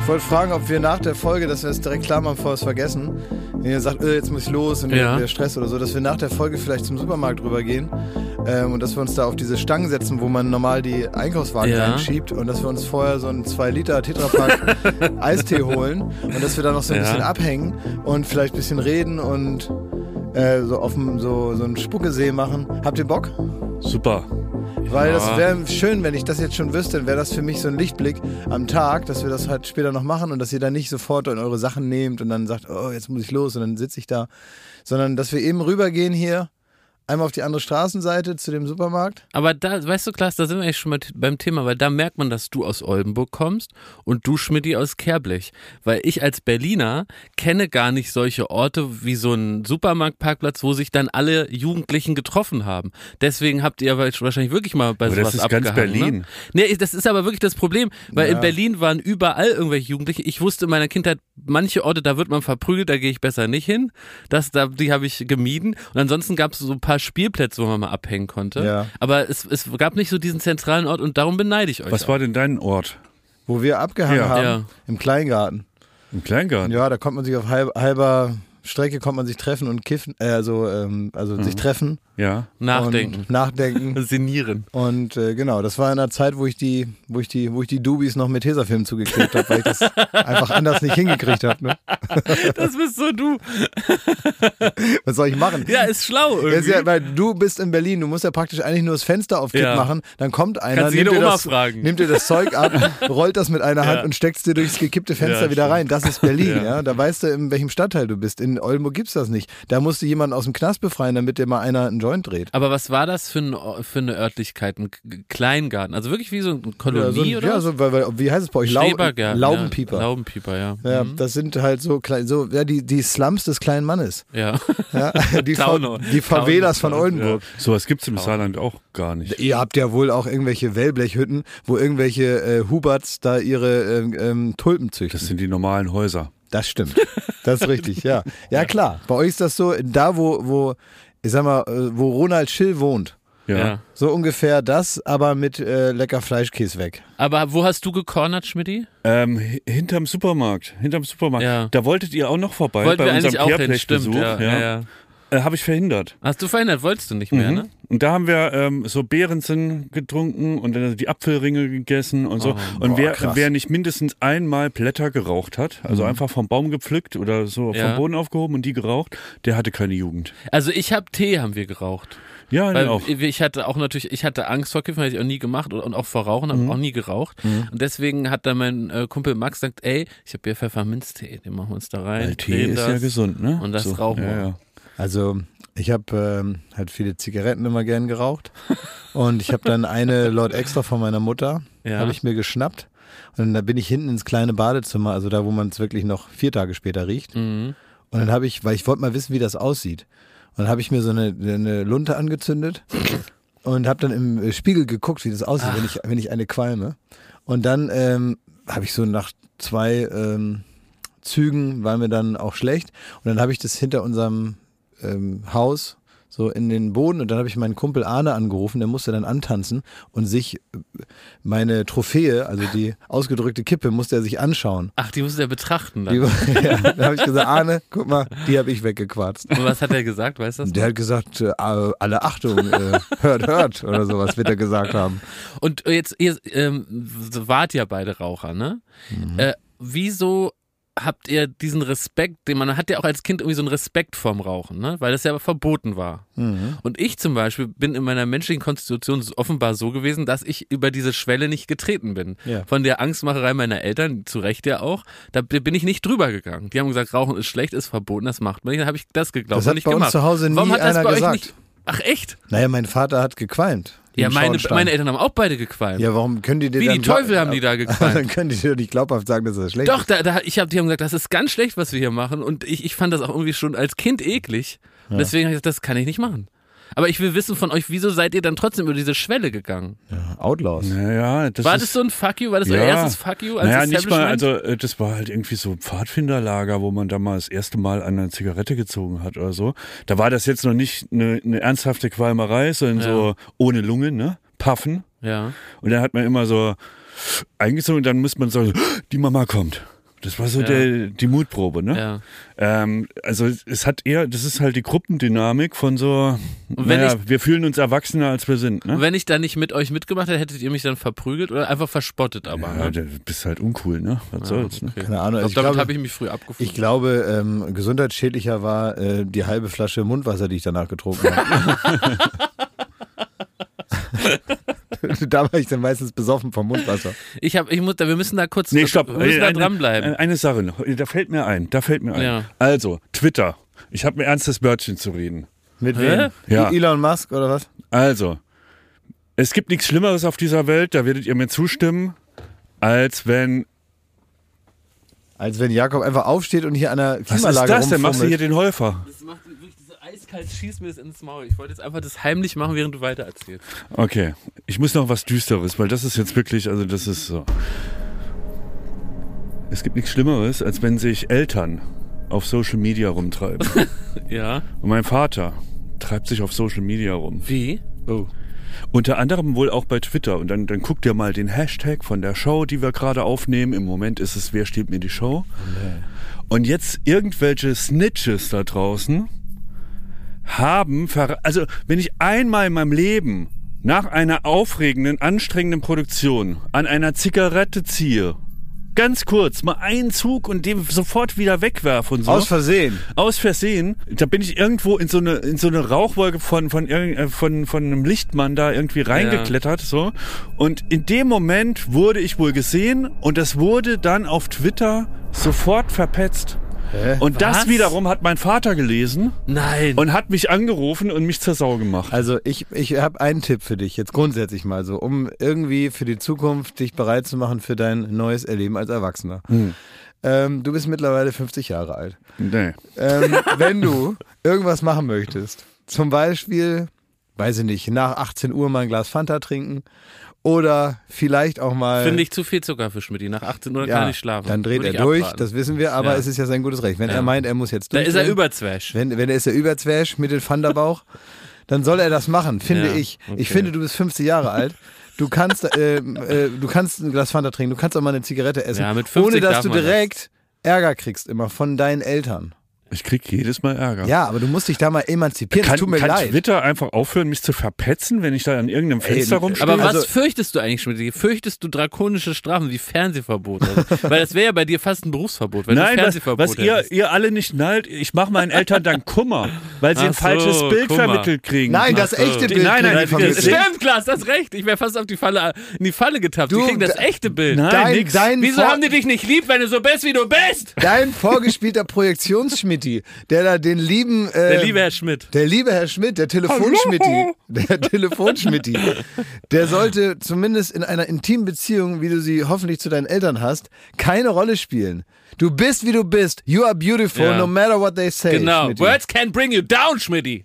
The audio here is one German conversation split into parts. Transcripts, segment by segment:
wollte fragen, ob wir nach der Folge, dass wir es direkt klar machen, bevor wir es vergessen, wenn ihr sagt, jetzt muss ich los und der Stress oder so, dass wir nach der Folge vielleicht zum Supermarkt rübergehen und dass wir uns da auf diese Stangen setzen, wo man normal die Einkaufswagen reinschiebt und dass wir uns vorher so einen 2 Liter Tetrapack Eistee holen und dass wir da noch so ein bisschen abhängen und vielleicht ein bisschen reden und so auf so einen Spuckesee machen. Habt ihr Bock? Super. Weil das wäre schön, wenn ich das jetzt schon wüsste, dann wäre das für mich so ein Lichtblick am Tag, dass wir das halt später noch machen und dass ihr dann nicht sofort in eure Sachen nehmt und dann sagt, oh, jetzt muss ich los und dann sitze ich da, sondern dass wir eben rübergehen hier, einmal auf die andere Straßenseite zu dem Supermarkt. Aber da, weißt du, Klaas, da sind wir eigentlich schon mal beim Thema, weil da merkt man, dass du aus Oldenburg kommst und du, Schmidti, aus Kerblech. Weil ich als Berliner kenne gar nicht solche Orte wie so ein Supermarktparkplatz, wo sich dann alle Jugendlichen getroffen haben. Deswegen habt ihr wahrscheinlich wirklich mal bei sowas abgehangen. Das ist ganz Berlin. Ne? Nee, das ist aber wirklich das Problem, weil in Berlin waren überall irgendwelche Jugendliche. Ich wusste in meiner Kindheit, manche Orte, da wird man verprügelt, da gehe ich besser nicht hin. Die habe ich gemieden. Und ansonsten gab es so ein paar Spielplätze, wo man mal abhängen konnte. Ja. Aber es gab nicht so diesen zentralen Ort und darum beneide ich euch. Was war denn dein Ort? Wo wir abgehangen haben? Ja. Im Kleingarten. Im Kleingarten? Ja, da kommt man sich auf halber Strecke treffen und kiffen, sich treffen. Ja. Nachdenken. Sinnieren. Und genau, das war in einer Zeit, wo ich die Dubis noch mit Tesafilm zugeklebt habe, weil ich das einfach anders nicht hingekriegt habe. Ne? Das bist so du. Was soll ich machen? Ja, ist schlau irgendwie. Ja, weil du bist in Berlin, du musst ja praktisch eigentlich nur das Fenster auf Kipp machen, dann kommt einer, nimmt dir das Zeug ab, rollt das mit einer Hand und steckt es dir durchs gekippte Fenster wieder rein. Das ist Berlin, ja. Da weißt du, in welchem Stadtteil du bist. In Oldenburg gibt's das nicht. Da musst du jemanden aus dem Knast befreien, damit dir mal einer einen Joint dreht. Aber was war das für eine Örtlichkeit? Ein Kleingarten? Also wirklich wie so eine Kolonie oder was? Wie heißt es bei euch? Laubenpieper. Laubenpieper, ja. Ja, das sind halt so die Slums des kleinen Mannes. Ja. Die Favelas von Oldenburg. Ja. Sowas gibt's im Saarland auch gar nicht. Ihr habt ja wohl auch irgendwelche Wellblechhütten, wo irgendwelche Huberts da ihre Tulpen züchten. Das sind die normalen Häuser. Das stimmt. Das ist richtig, ja. Ja, klar. Bei euch ist das so, da wo Ronald Schill wohnt. Ja. So ungefähr das, aber mit lecker Fleischkäse weg. Aber wo hast du gecornert, Schmidti? Hinterm Supermarkt. Ja. Da wolltet ihr auch noch vorbei. Wollten bei unserem Kehrblechbesuch. Ja. Habe ich verhindert. Hast du verhindert? Wolltest du nicht mehr, ne? Und da haben wir so Beerensen getrunken und dann die Apfelringe gegessen und so. Und wer nicht mindestens einmal Blätter geraucht hat, also einfach vom Baum gepflückt oder so vom Boden aufgehoben und die geraucht, der hatte keine Jugend. Also Tee haben wir geraucht. Ja, weil auch. Ich hatte Angst vor Kiffen, habe ich auch nie gemacht und auch vor Rauchen, habe auch nie geraucht. Und deswegen hat dann mein Kumpel Max gesagt, ey, ich habe hier Pfefferminztee, den machen wir uns da rein. Weil Tee ist ja gesund, ne? Und das rauchen wir. Ja. Also ich habe halt viele Zigaretten immer gern geraucht und ich habe dann eine Lord Extra von meiner Mutter, habe ich mir geschnappt und dann bin ich hinten ins kleine Badezimmer, also da, wo man es wirklich noch 4 Tage später riecht und dann weil ich wollte mal wissen, wie das aussieht und dann habe ich mir so eine Lunte angezündet und habe dann im Spiegel geguckt, wie das aussieht, wenn ich eine qualme und dann habe ich so nach 2 Zügen, war mir dann auch schlecht und dann habe ich das hinter unserem Haus so in den Boden und dann habe ich meinen Kumpel Arne angerufen, der musste dann antanzen und sich meine Trophäe, also die ausgedrückte Kippe, musste er sich anschauen. Ach, die musste er betrachten dann? Dann habe ich gesagt, Arne, guck mal, die habe ich weggequarzt. Und was hat er gesagt, weißt du das? Der hat gesagt, alle Achtung, hört oder sowas wird er gesagt haben. Und jetzt, ihr wart ja beide Raucher, ne? Wieso habt ihr diesen Respekt, man hat ja auch als Kind irgendwie so einen Respekt vorm Rauchen, ne? Weil das ja verboten war. Und ich zum Beispiel bin in meiner menschlichen Konstitution offenbar so gewesen, dass ich über diese Schwelle nicht getreten bin. Ja. Von der Angstmacherei meiner Eltern, zu Recht ja auch, da bin ich nicht drüber gegangen. Die haben gesagt, Rauchen ist schlecht, ist verboten, das macht man nicht. Dann habe ich das geglaubt. Das hat nicht bei gemacht. uns zu Hause nie Warum hat das einer bei gesagt. Euch nicht? Ach echt? Naja, mein Vater hat gequalmt. Ja, meine Eltern haben auch beide gequalmt. Ja, warum können die dir Wie dann die Teufel haben die da gequalmt. Dann können die dir nicht glaubhaft sagen, dass das schlecht Doch, ist. die haben gesagt, das ist ganz schlecht, was wir hier machen. Und ich fand das auch irgendwie schon als Kind eklig. Und deswegen habe ich gesagt, das kann ich nicht machen. Aber ich will wissen von euch, wieso seid ihr dann trotzdem über diese Schwelle gegangen? Ja, Outlaws. Naja, war das so ein Fuck you? War das euer erstes Fuck you als Establishment? Nicht mal, also das war halt irgendwie so ein Pfadfinderlager, wo man da mal das erste Mal an einer Zigarette gezogen hat oder so. Da war das jetzt noch nicht eine ernsthafte Qualmerei, sondern so ohne Lunge, ne? Puffen. Ja. Und dann hat man immer so eingezogen und dann muss man sagen, die Mama kommt. Das war so die Mutprobe, ne? Ja. Also es hat eher, das ist halt die Gruppendynamik von so, wir fühlen uns erwachsener, als wir sind, ne? Und wenn ich da nicht mit euch mitgemacht hätte, hättet ihr mich dann verprügelt oder einfach verspottet aber? Ja, du bist halt uncool, ne? Was soll's, ne? Keine Ahnung. Also damit habe ich mich früh abgefunden. Ich glaube, gesundheitsschädlicher war die halbe Flasche Mundwasser, die ich danach getrunken habe. Da war ich dann meistens besoffen vom Mundwasser. Wir müssen da kurz dranbleiben. Eine Sache noch, da fällt mir ein. Ja. Also, Twitter. Ich habe ein ernstes Wörtchen zu reden. Mit wem? Ja. Elon Musk oder was? Also, es gibt nichts Schlimmeres auf dieser Welt, da werdet ihr mir zustimmen, als wenn Jakob einfach aufsteht und hier an der Klimaanlage rumfummelt. Was ist das denn? Machst du hier den Häufer? Das macht wirklich so eiskalt, schießt mir das ins Maul. Ich wollte jetzt einfach das heimlich machen, während du weiter erzählst. Okay, ich muss noch was Düsteres, weil das ist jetzt wirklich, also das ist so. Es gibt nichts Schlimmeres, als wenn sich Eltern auf Social Media rumtreiben. Ja. Und mein Vater treibt sich auf Social Media rum. Wie? Oh. Unter anderem wohl auch bei Twitter. Und dann guckt ihr mal den Hashtag von der Show, die wir gerade aufnehmen. Im Moment ist es, wer stiehlt mir die Show? Okay. Und jetzt irgendwelche Snitches da draußen also wenn ich einmal in meinem Leben nach einer aufregenden, anstrengenden Produktion an einer Zigarette ziehe, ganz kurz, mal einen Zug und den sofort wieder wegwerfe und so. Aus Versehen. Da bin ich irgendwo in so eine Rauchwolke von einem Lichtmann da irgendwie reingeklettert, so. Und in dem Moment wurde ich wohl gesehen und das wurde dann auf Twitter sofort verpetzt. Und das wiederum hat mein Vater gelesen. Nein. Und hat mich angerufen und mich zur Sau gemacht. Also ich habe einen Tipp für dich, jetzt grundsätzlich mal so, um irgendwie für die Zukunft dich bereit zu machen für dein neues Erleben als Erwachsener. Du bist mittlerweile 50 Jahre alt. Nee. Wenn du irgendwas machen möchtest, zum Beispiel, weiß ich nicht, nach 18 Uhr mal ein Glas Fanta trinken oder vielleicht auch mal... Finde ich zu viel Zucker für Schmidti. Nach 18 Uhr kann ich schlafen. Dann dreht er durch, das wissen wir, aber es ist ja sein gutes Recht. Wenn er meint, er muss jetzt durch. Da ist er Überzwäsch. Wenn er ist der Überzwäsch mit dem Fanta-Bauch, dann soll er das machen, finde ich. Okay. Ich finde, du bist 50 Jahre alt. Du kannst ein Glas Fanta trinken, du kannst auch mal eine Zigarette essen, ohne dass du direkt Ärger kriegst immer von deinen Eltern. Ich krieg jedes Mal Ärger. Ja, aber du musst dich da mal emanzipieren. Tut mir leid. Kann Twitter einfach aufhören, mich zu verpetzen, wenn ich da an irgendeinem Fenster rumstehe? Aber was fürchtest du eigentlich, Schmidt? Fürchtest du drakonische Strafen wie Fernsehverbot? Weil das wäre ja bei dir fast ein Berufsverbot, wenn du Fernsehverbot was ihr alle nicht knallt, ich mache meinen Eltern dann Kummer, weil sie ein falsches Bild vermittelt kriegen. Nein, das echte Bild. Nein, stimmt, Klaas, das ist recht. Ich wäre fast in die Falle getappt. Die kriegen das echte Bild. Nein, nix. Wieso haben die dich nicht lieb, wenn du so bist, wie du bist? Dein vorgespielter Projektionsschmitti, der da den lieben... der liebe Herr Schmidt. Der liebe Herr Schmidt, der Telefonschmitti, der sollte zumindest in einer intimen Beziehung, wie du sie hoffentlich zu deinen Eltern hast, keine Rolle spielen. Du bist, wie du bist. You are beautiful, no matter what they say. Genau. Schmitty. Words can bring you down, Schmitti.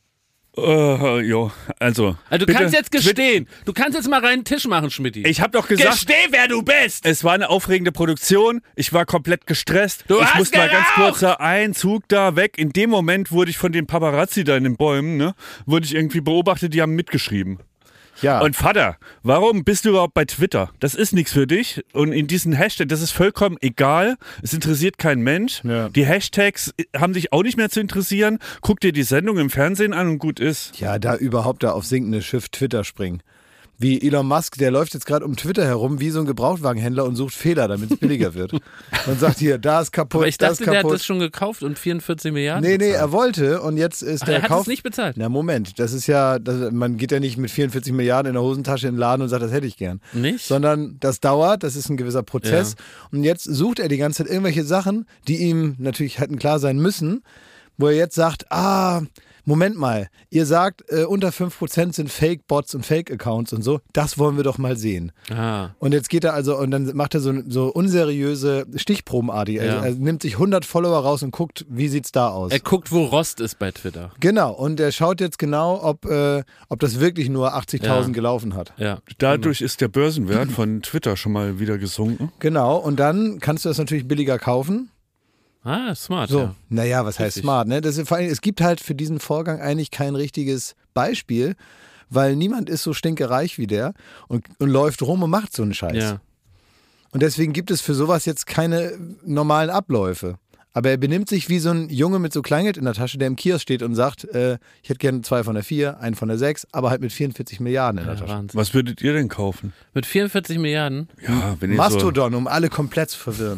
Also du kannst jetzt gestehen. Du kannst jetzt mal rein den Tisch machen, Schmidti. Ich hab doch gesagt... Gesteh, wer du bist! Es war eine aufregende Produktion. Ich war komplett gestresst. Ich musste mal ganz kurz da einen Zug da weg. In dem Moment wurde ich von den Paparazzi da in den Bäumen, wurde ich irgendwie beobachtet, die haben mitgeschrieben. Ja. Und Vater, warum bist du überhaupt bei Twitter? Das ist nichts für dich. Und in diesen Hashtags, das ist vollkommen egal. Es interessiert kein Mensch. Ja. Die Hashtags haben dich auch nicht mehr zu interessieren. Guck dir die Sendung im Fernsehen an und gut ist. Ja, da überhaupt auf sinkendes Schiff Twitter springen. Wie Elon Musk, der läuft jetzt gerade um Twitter herum wie so ein Gebrauchtwagenhändler und sucht Fehler, damit es billiger wird. Und sagt hier, da ist kaputt, aber ich dachte, der hat das schon gekauft und 44 Milliarden bezahlt. Nee, er wollte und jetzt ist der Kauf... Er hat es nicht bezahlt? Na Moment, das ist ja, man geht ja nicht mit 44 Milliarden in der Hosentasche in den Laden und sagt, das hätte ich gern. Nicht? Sondern das dauert, das ist ein gewisser Prozess. Ja. Und jetzt sucht er die ganze Zeit irgendwelche Sachen, die ihm natürlich hätten klar sein müssen, wo er jetzt sagt, Moment mal, ihr sagt, unter 5% sind Fake-Bots und Fake-Accounts und so, das wollen wir doch mal sehen. Und jetzt geht er also, und dann macht er so unseriöse Stichprobenartig. Er nimmt sich 100 Follower raus und guckt, wie sieht's da aus. Er guckt, wo Rost ist bei Twitter. Genau, und er schaut jetzt genau, ob das wirklich nur 80.000 gelaufen hat. Ja. Dadurch ist der Börsenwert von Twitter schon mal wieder gesunken. Genau, und dann kannst du das natürlich billiger kaufen. Smart, so. ja. Naja, was heißt smart, ne? Vor allem, es gibt halt für diesen Vorgang eigentlich kein richtiges Beispiel, weil niemand ist so stinkereich wie der und läuft rum und macht so einen Scheiß. Ja. Und deswegen gibt es für sowas jetzt keine normalen Abläufe. Aber er benimmt sich wie so ein Junge mit so Kleingeld in der Tasche, der im Kiosk steht und sagt, ich hätte gerne 2 von der 4, 1 von der 6, aber halt mit 44 Milliarden in der Tasche. Wahnsinn. Was würdet ihr denn kaufen? Mit 44 Milliarden? Ja, wenn ihr Mastodon, um alle komplett zu verwirren.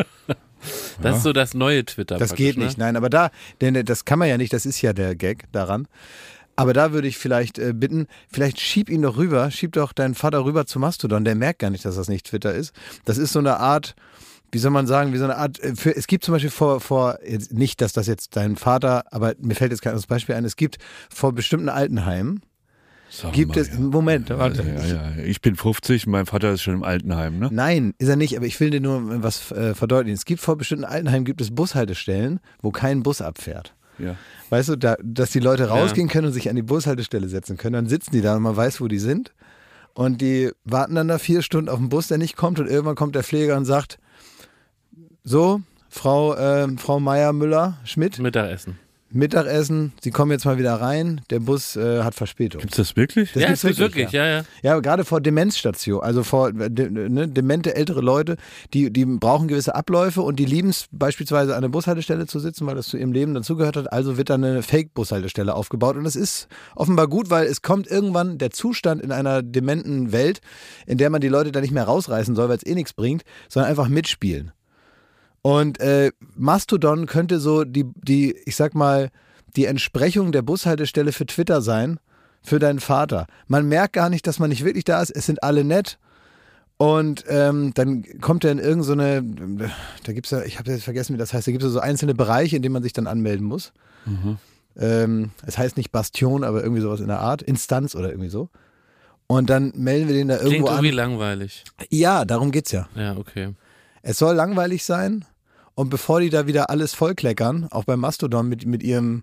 Das ist so das neue Twitter. Das geht nicht, nein, aber denn das kann man ja nicht, das ist ja der Gag daran. Aber da würde ich vielleicht bitten, vielleicht schieb doch deinen Vater rüber zu Mastodon, der merkt gar nicht, dass das nicht Twitter ist. Das ist so eine Art, wie soll man sagen, es gibt zum Beispiel jetzt nicht, dass das jetzt dein Vater, aber mir fällt jetzt kein anderes Beispiel ein, es gibt vor bestimmten Altenheimen, Moment, warte. Ja. Ich bin 50, mein Vater ist schon im Altenheim, ne? Nein, ist er nicht, aber ich will dir nur was verdeutlichen. Es gibt vor bestimmten Altenheimen, gibt es Bushaltestellen, wo kein Bus abfährt. Ja. Weißt du, dass die Leute rausgehen können und sich an die Bushaltestelle setzen können, dann sitzen die da und man weiß, wo die sind und die warten dann da 4 Stunden auf den Bus, der nicht kommt und irgendwann kommt der Pfleger und sagt, so, Frau Meier-Müller-Schmidt. Mittagessen, Sie kommen jetzt mal wieder rein, der Bus hat Verspätung. Gibt's das wirklich? Das gibt's wirklich, ja. Ja, gerade vor Demenzstationen, also vor demente ältere Leute, die brauchen gewisse Abläufe und die lieben es beispielsweise an der Bushaltestelle zu sitzen, weil das zu ihrem Leben dazugehört hat, also wird dann eine Fake-Bushaltestelle aufgebaut und das ist offenbar gut, weil es kommt irgendwann der Zustand in einer dementen Welt, in der man die Leute da nicht mehr rausreißen soll, weil es eh nichts bringt, sondern einfach mitspielen. Und Mastodon könnte so ich sag mal, die Entsprechung der Bushaltestelle für Twitter sein, für deinen Vater. Man merkt gar nicht, dass man nicht wirklich da ist, es sind alle nett und dann kommt er in irgendeine, da gibt's ja, ich habe jetzt vergessen, wie das heißt, da gibt es so einzelne Bereiche, in denen man sich dann anmelden muss. Es heißt nicht Bastion, aber irgendwie sowas in der Art, Instanz oder irgendwie so. Und dann melden wir den da irgendwo Klingt an. irgendwie langweilig. Ja, darum geht's ja. Ja, okay. Es soll langweilig sein und bevor die da wieder alles vollkleckern, auch beim Mastodon mit ihrem,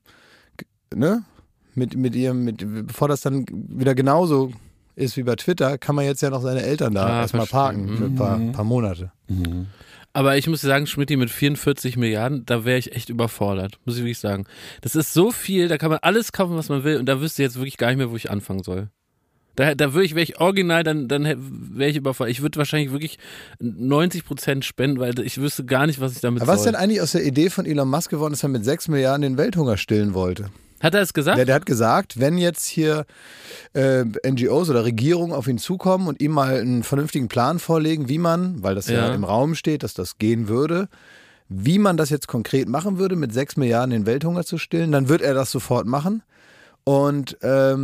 bevor das dann wieder genauso ist wie bei Twitter, kann man jetzt ja noch seine Eltern da erstmal parken für ein paar Monate. Mhm. Aber ich muss sagen, Schmidti, mit 44 Milliarden, da wäre ich echt überfordert, muss ich wirklich sagen. Das ist so viel, da kann man alles kaufen, was man will und da wüsste ich jetzt wirklich gar nicht mehr, wo ich anfangen soll. Da wäre ich original, dann wäre ich überfordert. Ich würde wahrscheinlich wirklich 90% spenden, weil ich wüsste gar nicht, was ich damit soll. Aber was denn eigentlich aus der Idee von Elon Musk geworden ist, dass er mit 6 Milliarden den Welthunger stillen wollte? Hat er es gesagt? Der hat gesagt, wenn jetzt hier NGOs oder Regierungen auf ihn zukommen und ihm mal einen vernünftigen Plan vorlegen, wie man, weil das ja im Raum steht, dass das gehen würde, wie man das jetzt konkret machen würde, mit 6 Milliarden den Welthunger zu stillen, dann wird er das sofort machen. Und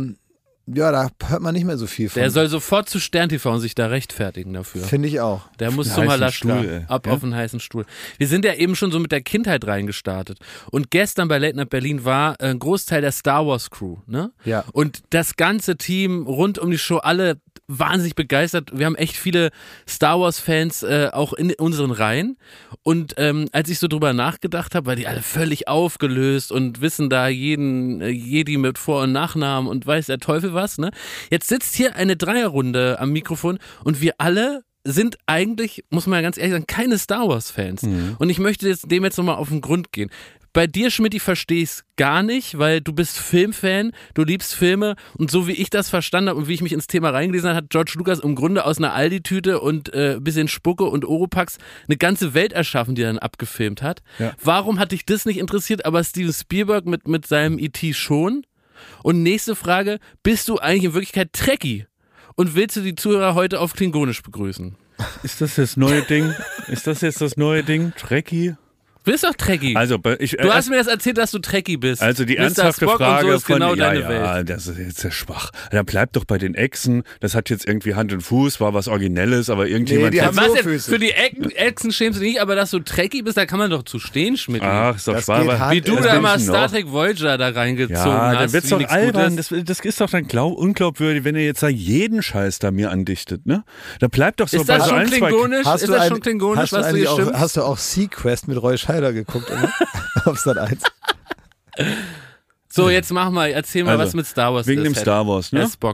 da hört man nicht mehr so viel von. Der soll sofort zu Stern TV und sich da rechtfertigen dafür. Finde ich auch. Der muss zu Malaschka auf einen heißen Stuhl. Wir sind ja eben schon so mit der Kindheit reingestartet. Und gestern bei Late Night Berlin war ein Großteil der Star Wars Crew, ne? Ja. Und das ganze Team rund um die Show, alle wahnsinnig begeistert. Wir haben echt viele Star Wars Fans auch in unseren Reihen. Und als ich so drüber nachgedacht habe, weil die alle völlig aufgelöst und wissen da Jedi mit Vor- und Nachnamen und weiß der Teufel was, ne? Jetzt sitzt hier eine Dreierrunde am Mikrofon und wir alle sind eigentlich, muss man ja ganz ehrlich sagen, keine Star Wars Fans. Mhm. Und ich möchte dem jetzt nochmal auf den Grund gehen. Bei dir, Schmidt, ich verstehe es gar nicht, weil du bist Filmfan, du liebst Filme und so wie ich das verstanden habe und wie ich mich ins Thema reingelesen habe, hat George Lucas im Grunde aus einer Aldi-Tüte und bisschen Spucke und Oropax eine ganze Welt erschaffen, die er dann abgefilmt hat. Ja. Warum hat dich das nicht interessiert, aber Steven Spielberg mit seinem E.T. schon? Und nächste Frage, bist du eigentlich in Wirklichkeit Trekkie? Und willst du die Zuhörer heute auf Klingonisch begrüßen? Ist das das neue Ding? Ist das jetzt das neue Ding? Trekkie? Du bist doch Trekkie. Also, du hast mir das erzählt, dass du Trekkie bist. Also die ernsthafte Frage so ist von, genau deine Welt. Das ist jetzt sehr schwach. Da bleibt doch bei den Echsen. Das hat jetzt irgendwie Hand und Fuß, war was Originelles, aber irgendjemand... Nee, die haben was so jetzt, Füße. für die Echsen schämst du dich nicht, aber dass du Trekkie bist, da kann man doch zu stehen, Schmidt. Ach, ist doch schwach. Wie du da mal Star Trek Voyager da reingezogen hast. Ja, dann wird's doch albern. Das ist doch dann unglaubwürdig, wenn er jetzt da jeden Scheiß da mir andichtet, ne? Da bleibt doch so ist bei das so ein, Klingonisch? Ist das schon Klingonisch, was du hier stimmst? Hast du auch Sequest mit Roy Scheider geguckt, oder? Auf Sat 1. So, jetzt erzähl mal, was mit Star Wars wegen ist. Wegen dem Star Wars, ne? Spock.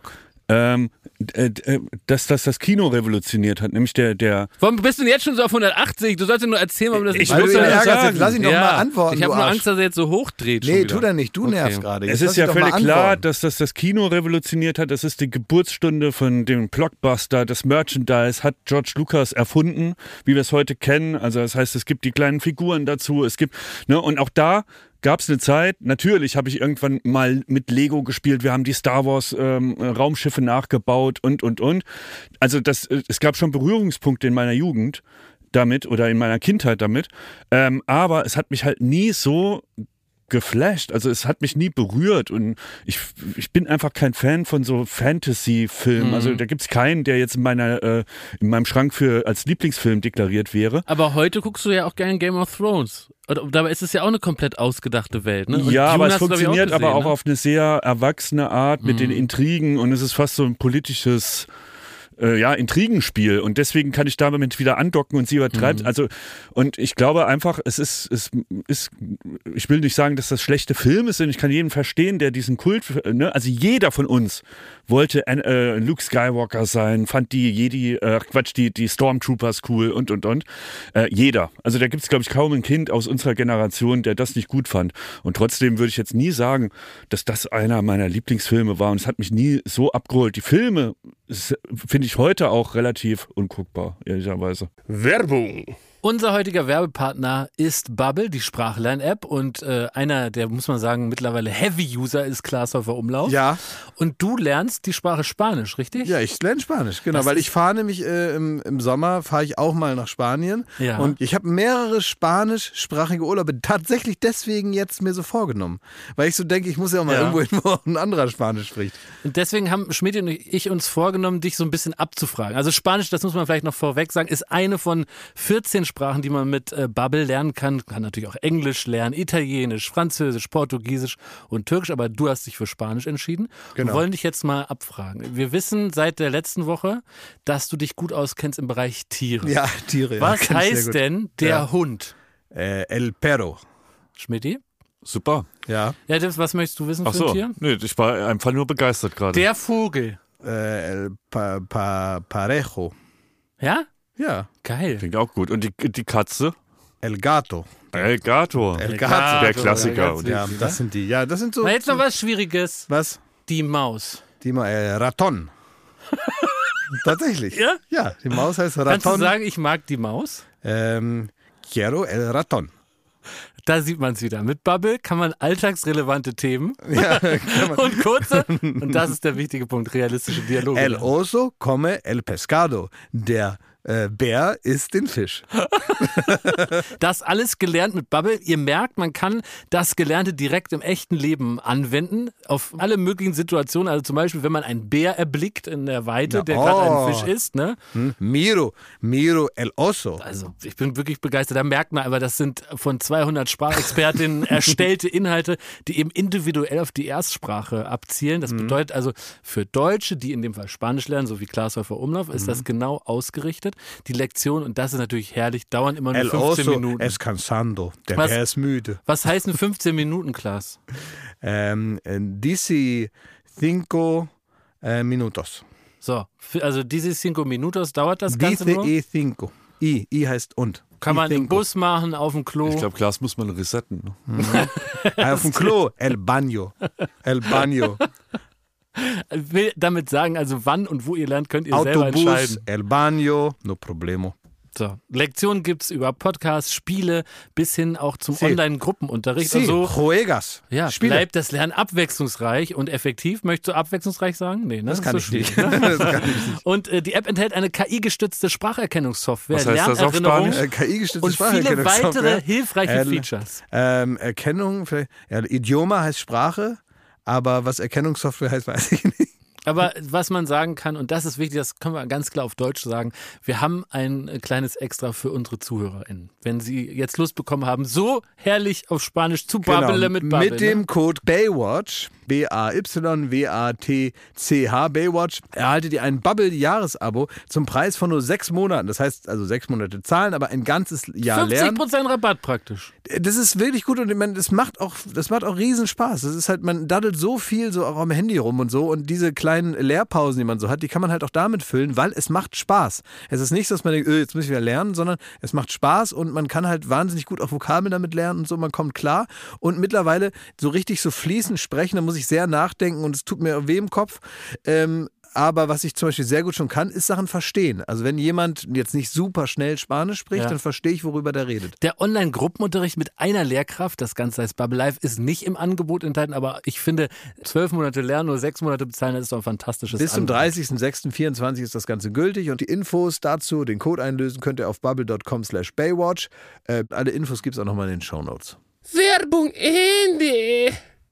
dass das Kino revolutioniert hat, nämlich der. Warum bist du denn jetzt schon so auf 180? Du sollst ja nur erzählen, warum das nicht muss ja sagen. Lass ihn doch mal antworten. Ich habe nur Angst, dass er jetzt so hochdreht. Nee, tu er nicht. Du nervst gerade. Es ist ja völlig klar, dass das Kino revolutioniert hat. Das ist die Geburtsstunde von dem Blockbuster. Das Merchandise hat George Lucas erfunden, wie wir es heute kennen. Also das heißt, es gibt die kleinen Figuren dazu. Es gibt, ne, und auch da gab es eine Zeit, natürlich habe ich irgendwann mal mit Lego gespielt, wir haben die Star Wars Raumschiffe nachgebaut und. Also es gab schon Berührungspunkte in meiner Jugend damit oder in meiner Kindheit damit, aber es hat mich halt nie so geflasht, also es hat mich nie berührt und ich bin einfach kein Fan von so Fantasy-Filmen, also da gibt's keinen, der jetzt in meinem Schrank als Lieblingsfilm deklariert wäre. Aber heute guckst du ja auch gerne Game of Thrones. Dabei ist es ja auch eine komplett ausgedachte Welt, ne? Und ja, aber es funktioniert aber auch auf eine sehr erwachsene Art mit den Intrigen und es ist fast so ein politisches Intrigenspiel und deswegen kann ich damit wieder andocken und sie übertreibt. Also, und ich glaube einfach, es ist, ich will nicht sagen, dass das schlechte Filme sind, ich kann jeden verstehen, der diesen Kult, ne? Also jeder von uns wollte Luke Skywalker sein, fand die Stormtroopers cool und. Jeder. Also da gibt es, glaube ich, kaum ein Kind aus unserer Generation, der das nicht gut fand. Und trotzdem würde ich jetzt nie sagen, dass das einer meiner Lieblingsfilme war und es hat mich nie so abgeholt. Die Filme finde ich heute auch relativ unguckbar, ehrlicherweise. Werbung. Unser heutiger Werbepartner ist Babbel, die Sprachlern-App und einer, der muss man sagen, mittlerweile Heavy-User ist Glashäufer Umlauf. Ja. Und du lernst die Sprache Spanisch, richtig? Ja, ich lerne Spanisch, genau, weil ich fahre nämlich im Sommer, fahre ich auch mal nach Spanien und ich habe mehrere spanischsprachige Urlaube tatsächlich deswegen jetzt mir so vorgenommen, weil ich so denke, ich muss ja auch mal irgendwo hin, wo ein anderer Spanisch spricht. Und deswegen haben Schmidt und ich uns vorgenommen, dich so ein bisschen abzufragen. Also Spanisch, das muss man vielleicht noch vorweg sagen, ist eine von 14 Sprachen, die man mit Babbel lernen kann. Kann natürlich auch Englisch lernen, Italienisch, Französisch, Portugiesisch und Türkisch, aber du hast dich für Spanisch entschieden. Genau. Wir wollen dich jetzt mal abfragen. Wir wissen seit der letzten Woche, dass du dich gut auskennst im Bereich Tiere. Ja, Tiere. Was heißt denn der Hund? El perro. Schmidti? Super. Ja. Ja, was möchtest du wissen für ein Tier? Nee, ich war einfach nur begeistert gerade. Der Vogel. El parejo. Ja? Ja. Geil. Klingt auch gut. Und die Katze? El gato. El gato. Der Klassiker. Ja, das sind die. Ja, das sind so. Na, jetzt noch was Schwieriges. Was? Die Maus. Raton. Tatsächlich. Ja? Ja, die Maus heißt Raton. Kannst du sagen, ich mag die Maus? Quiero el raton. Da sieht man es wieder. Mit Babbel kann man alltagsrelevante Themen und kurze, und das ist der wichtige Punkt, realistische Dialoge. El oso come el pescado. Der Bär isst den Fisch. Das alles gelernt mit Babbel. Ihr merkt, man kann das Gelernte direkt im echten Leben anwenden. Auf alle möglichen Situationen. Also zum Beispiel, wenn man einen Bär erblickt in der Weite, der gerade einen Fisch isst. Ne? Miro el oso. Also ich bin wirklich begeistert. Da merkt man aber, das sind von 200 Sprachexpertinnen erstellte Inhalte, die eben individuell auf die Erstsprache abzielen. Das bedeutet also für Deutsche, die in dem Fall Spanisch lernen, so wie Glashäufer Umlauf, ist das genau ausgerichtet. Die Lektion, und das ist natürlich herrlich, dauern immer nur 15 Minuten. Es cansando. Der Bär ist müde. Was heißen 15 Minuten, Klaas? Dice 5 minutos. So, also diese 5 minutos dauert das Ganze nur? Dice 5. I heißt und. Kann man im Bus machen, auf dem Klo? Ich glaube, Klaas muss man resetten. Auf dem Klo, el baño. El baño. Ich will damit sagen, also wann und wo ihr lernt, könnt ihr selber entscheiden. El baño, no problemo. So, Lektionen gibt es über Podcasts, Spiele bis hin auch zum Online-Gruppenunterricht. Also, juegas. Ja, Spiele. Bleibt das Lernen abwechslungsreich und effektiv. Möchtest du abwechslungsreich sagen? Nee, ne? Das kann ich nicht. Das kann ich nicht. Und die App enthält eine KI-gestützte Spracherkennungssoftware, Was heißt das auf Spanisch? KI-gestützte und viele Spracherkennungssoftware. weitere hilfreiche Features. Erkennung, Idioma heißt Sprache, aber was Erkennungssoftware heißt, weiß ich nicht. Aber was man sagen kann, und das ist wichtig, das können wir ganz klar auf Deutsch sagen, wir haben ein kleines Extra für unsere ZuhörerInnen. Wenn sie jetzt Lust bekommen haben, so herrlich auf Spanisch zu babbeln mit Babbel. Mit dem Code Baywatch, BAYWATCH, Baywatch, erhaltet ihr ein Babbel-Jahresabo zum Preis von nur 6 Monaten. Das heißt also 6 Monate zahlen, aber ein ganzes Jahr lernen. 50% Rabatt praktisch. Das ist wirklich gut und ich meine, das macht auch riesen Spaß. Das ist halt, man daddelt so viel so auch am Handy rum und so und diese kleinen Lehrpausen, die man so hat, die kann man halt auch damit füllen, weil es macht Spaß. Es ist nicht so, dass man denkt, jetzt muss ich wieder lernen, sondern es macht Spaß und man kann halt wahnsinnig gut auch Vokabeln damit lernen und so, man kommt klar und mittlerweile so richtig so fließend sprechen, da muss ich sehr nachdenken und es tut mir weh im Kopf. Aber was ich zum Beispiel sehr gut schon kann, ist Sachen verstehen. Also wenn jemand jetzt nicht super schnell Spanisch spricht, dann verstehe ich, worüber der redet. Der Online-Gruppenunterricht mit einer Lehrkraft, das Ganze heißt Bubble Life, ist nicht im Angebot enthalten, aber ich finde, 12 Monate lernen, nur 6 Monate bezahlen, das ist doch ein fantastisches Bis zum 30.06.24 ist das Ganze gültig und die Infos dazu, den Code einlösen, könnt ihr auf bubble.com/Baywatch. Alle Infos gibt es auch nochmal in den Shownotes. Werbung Ende!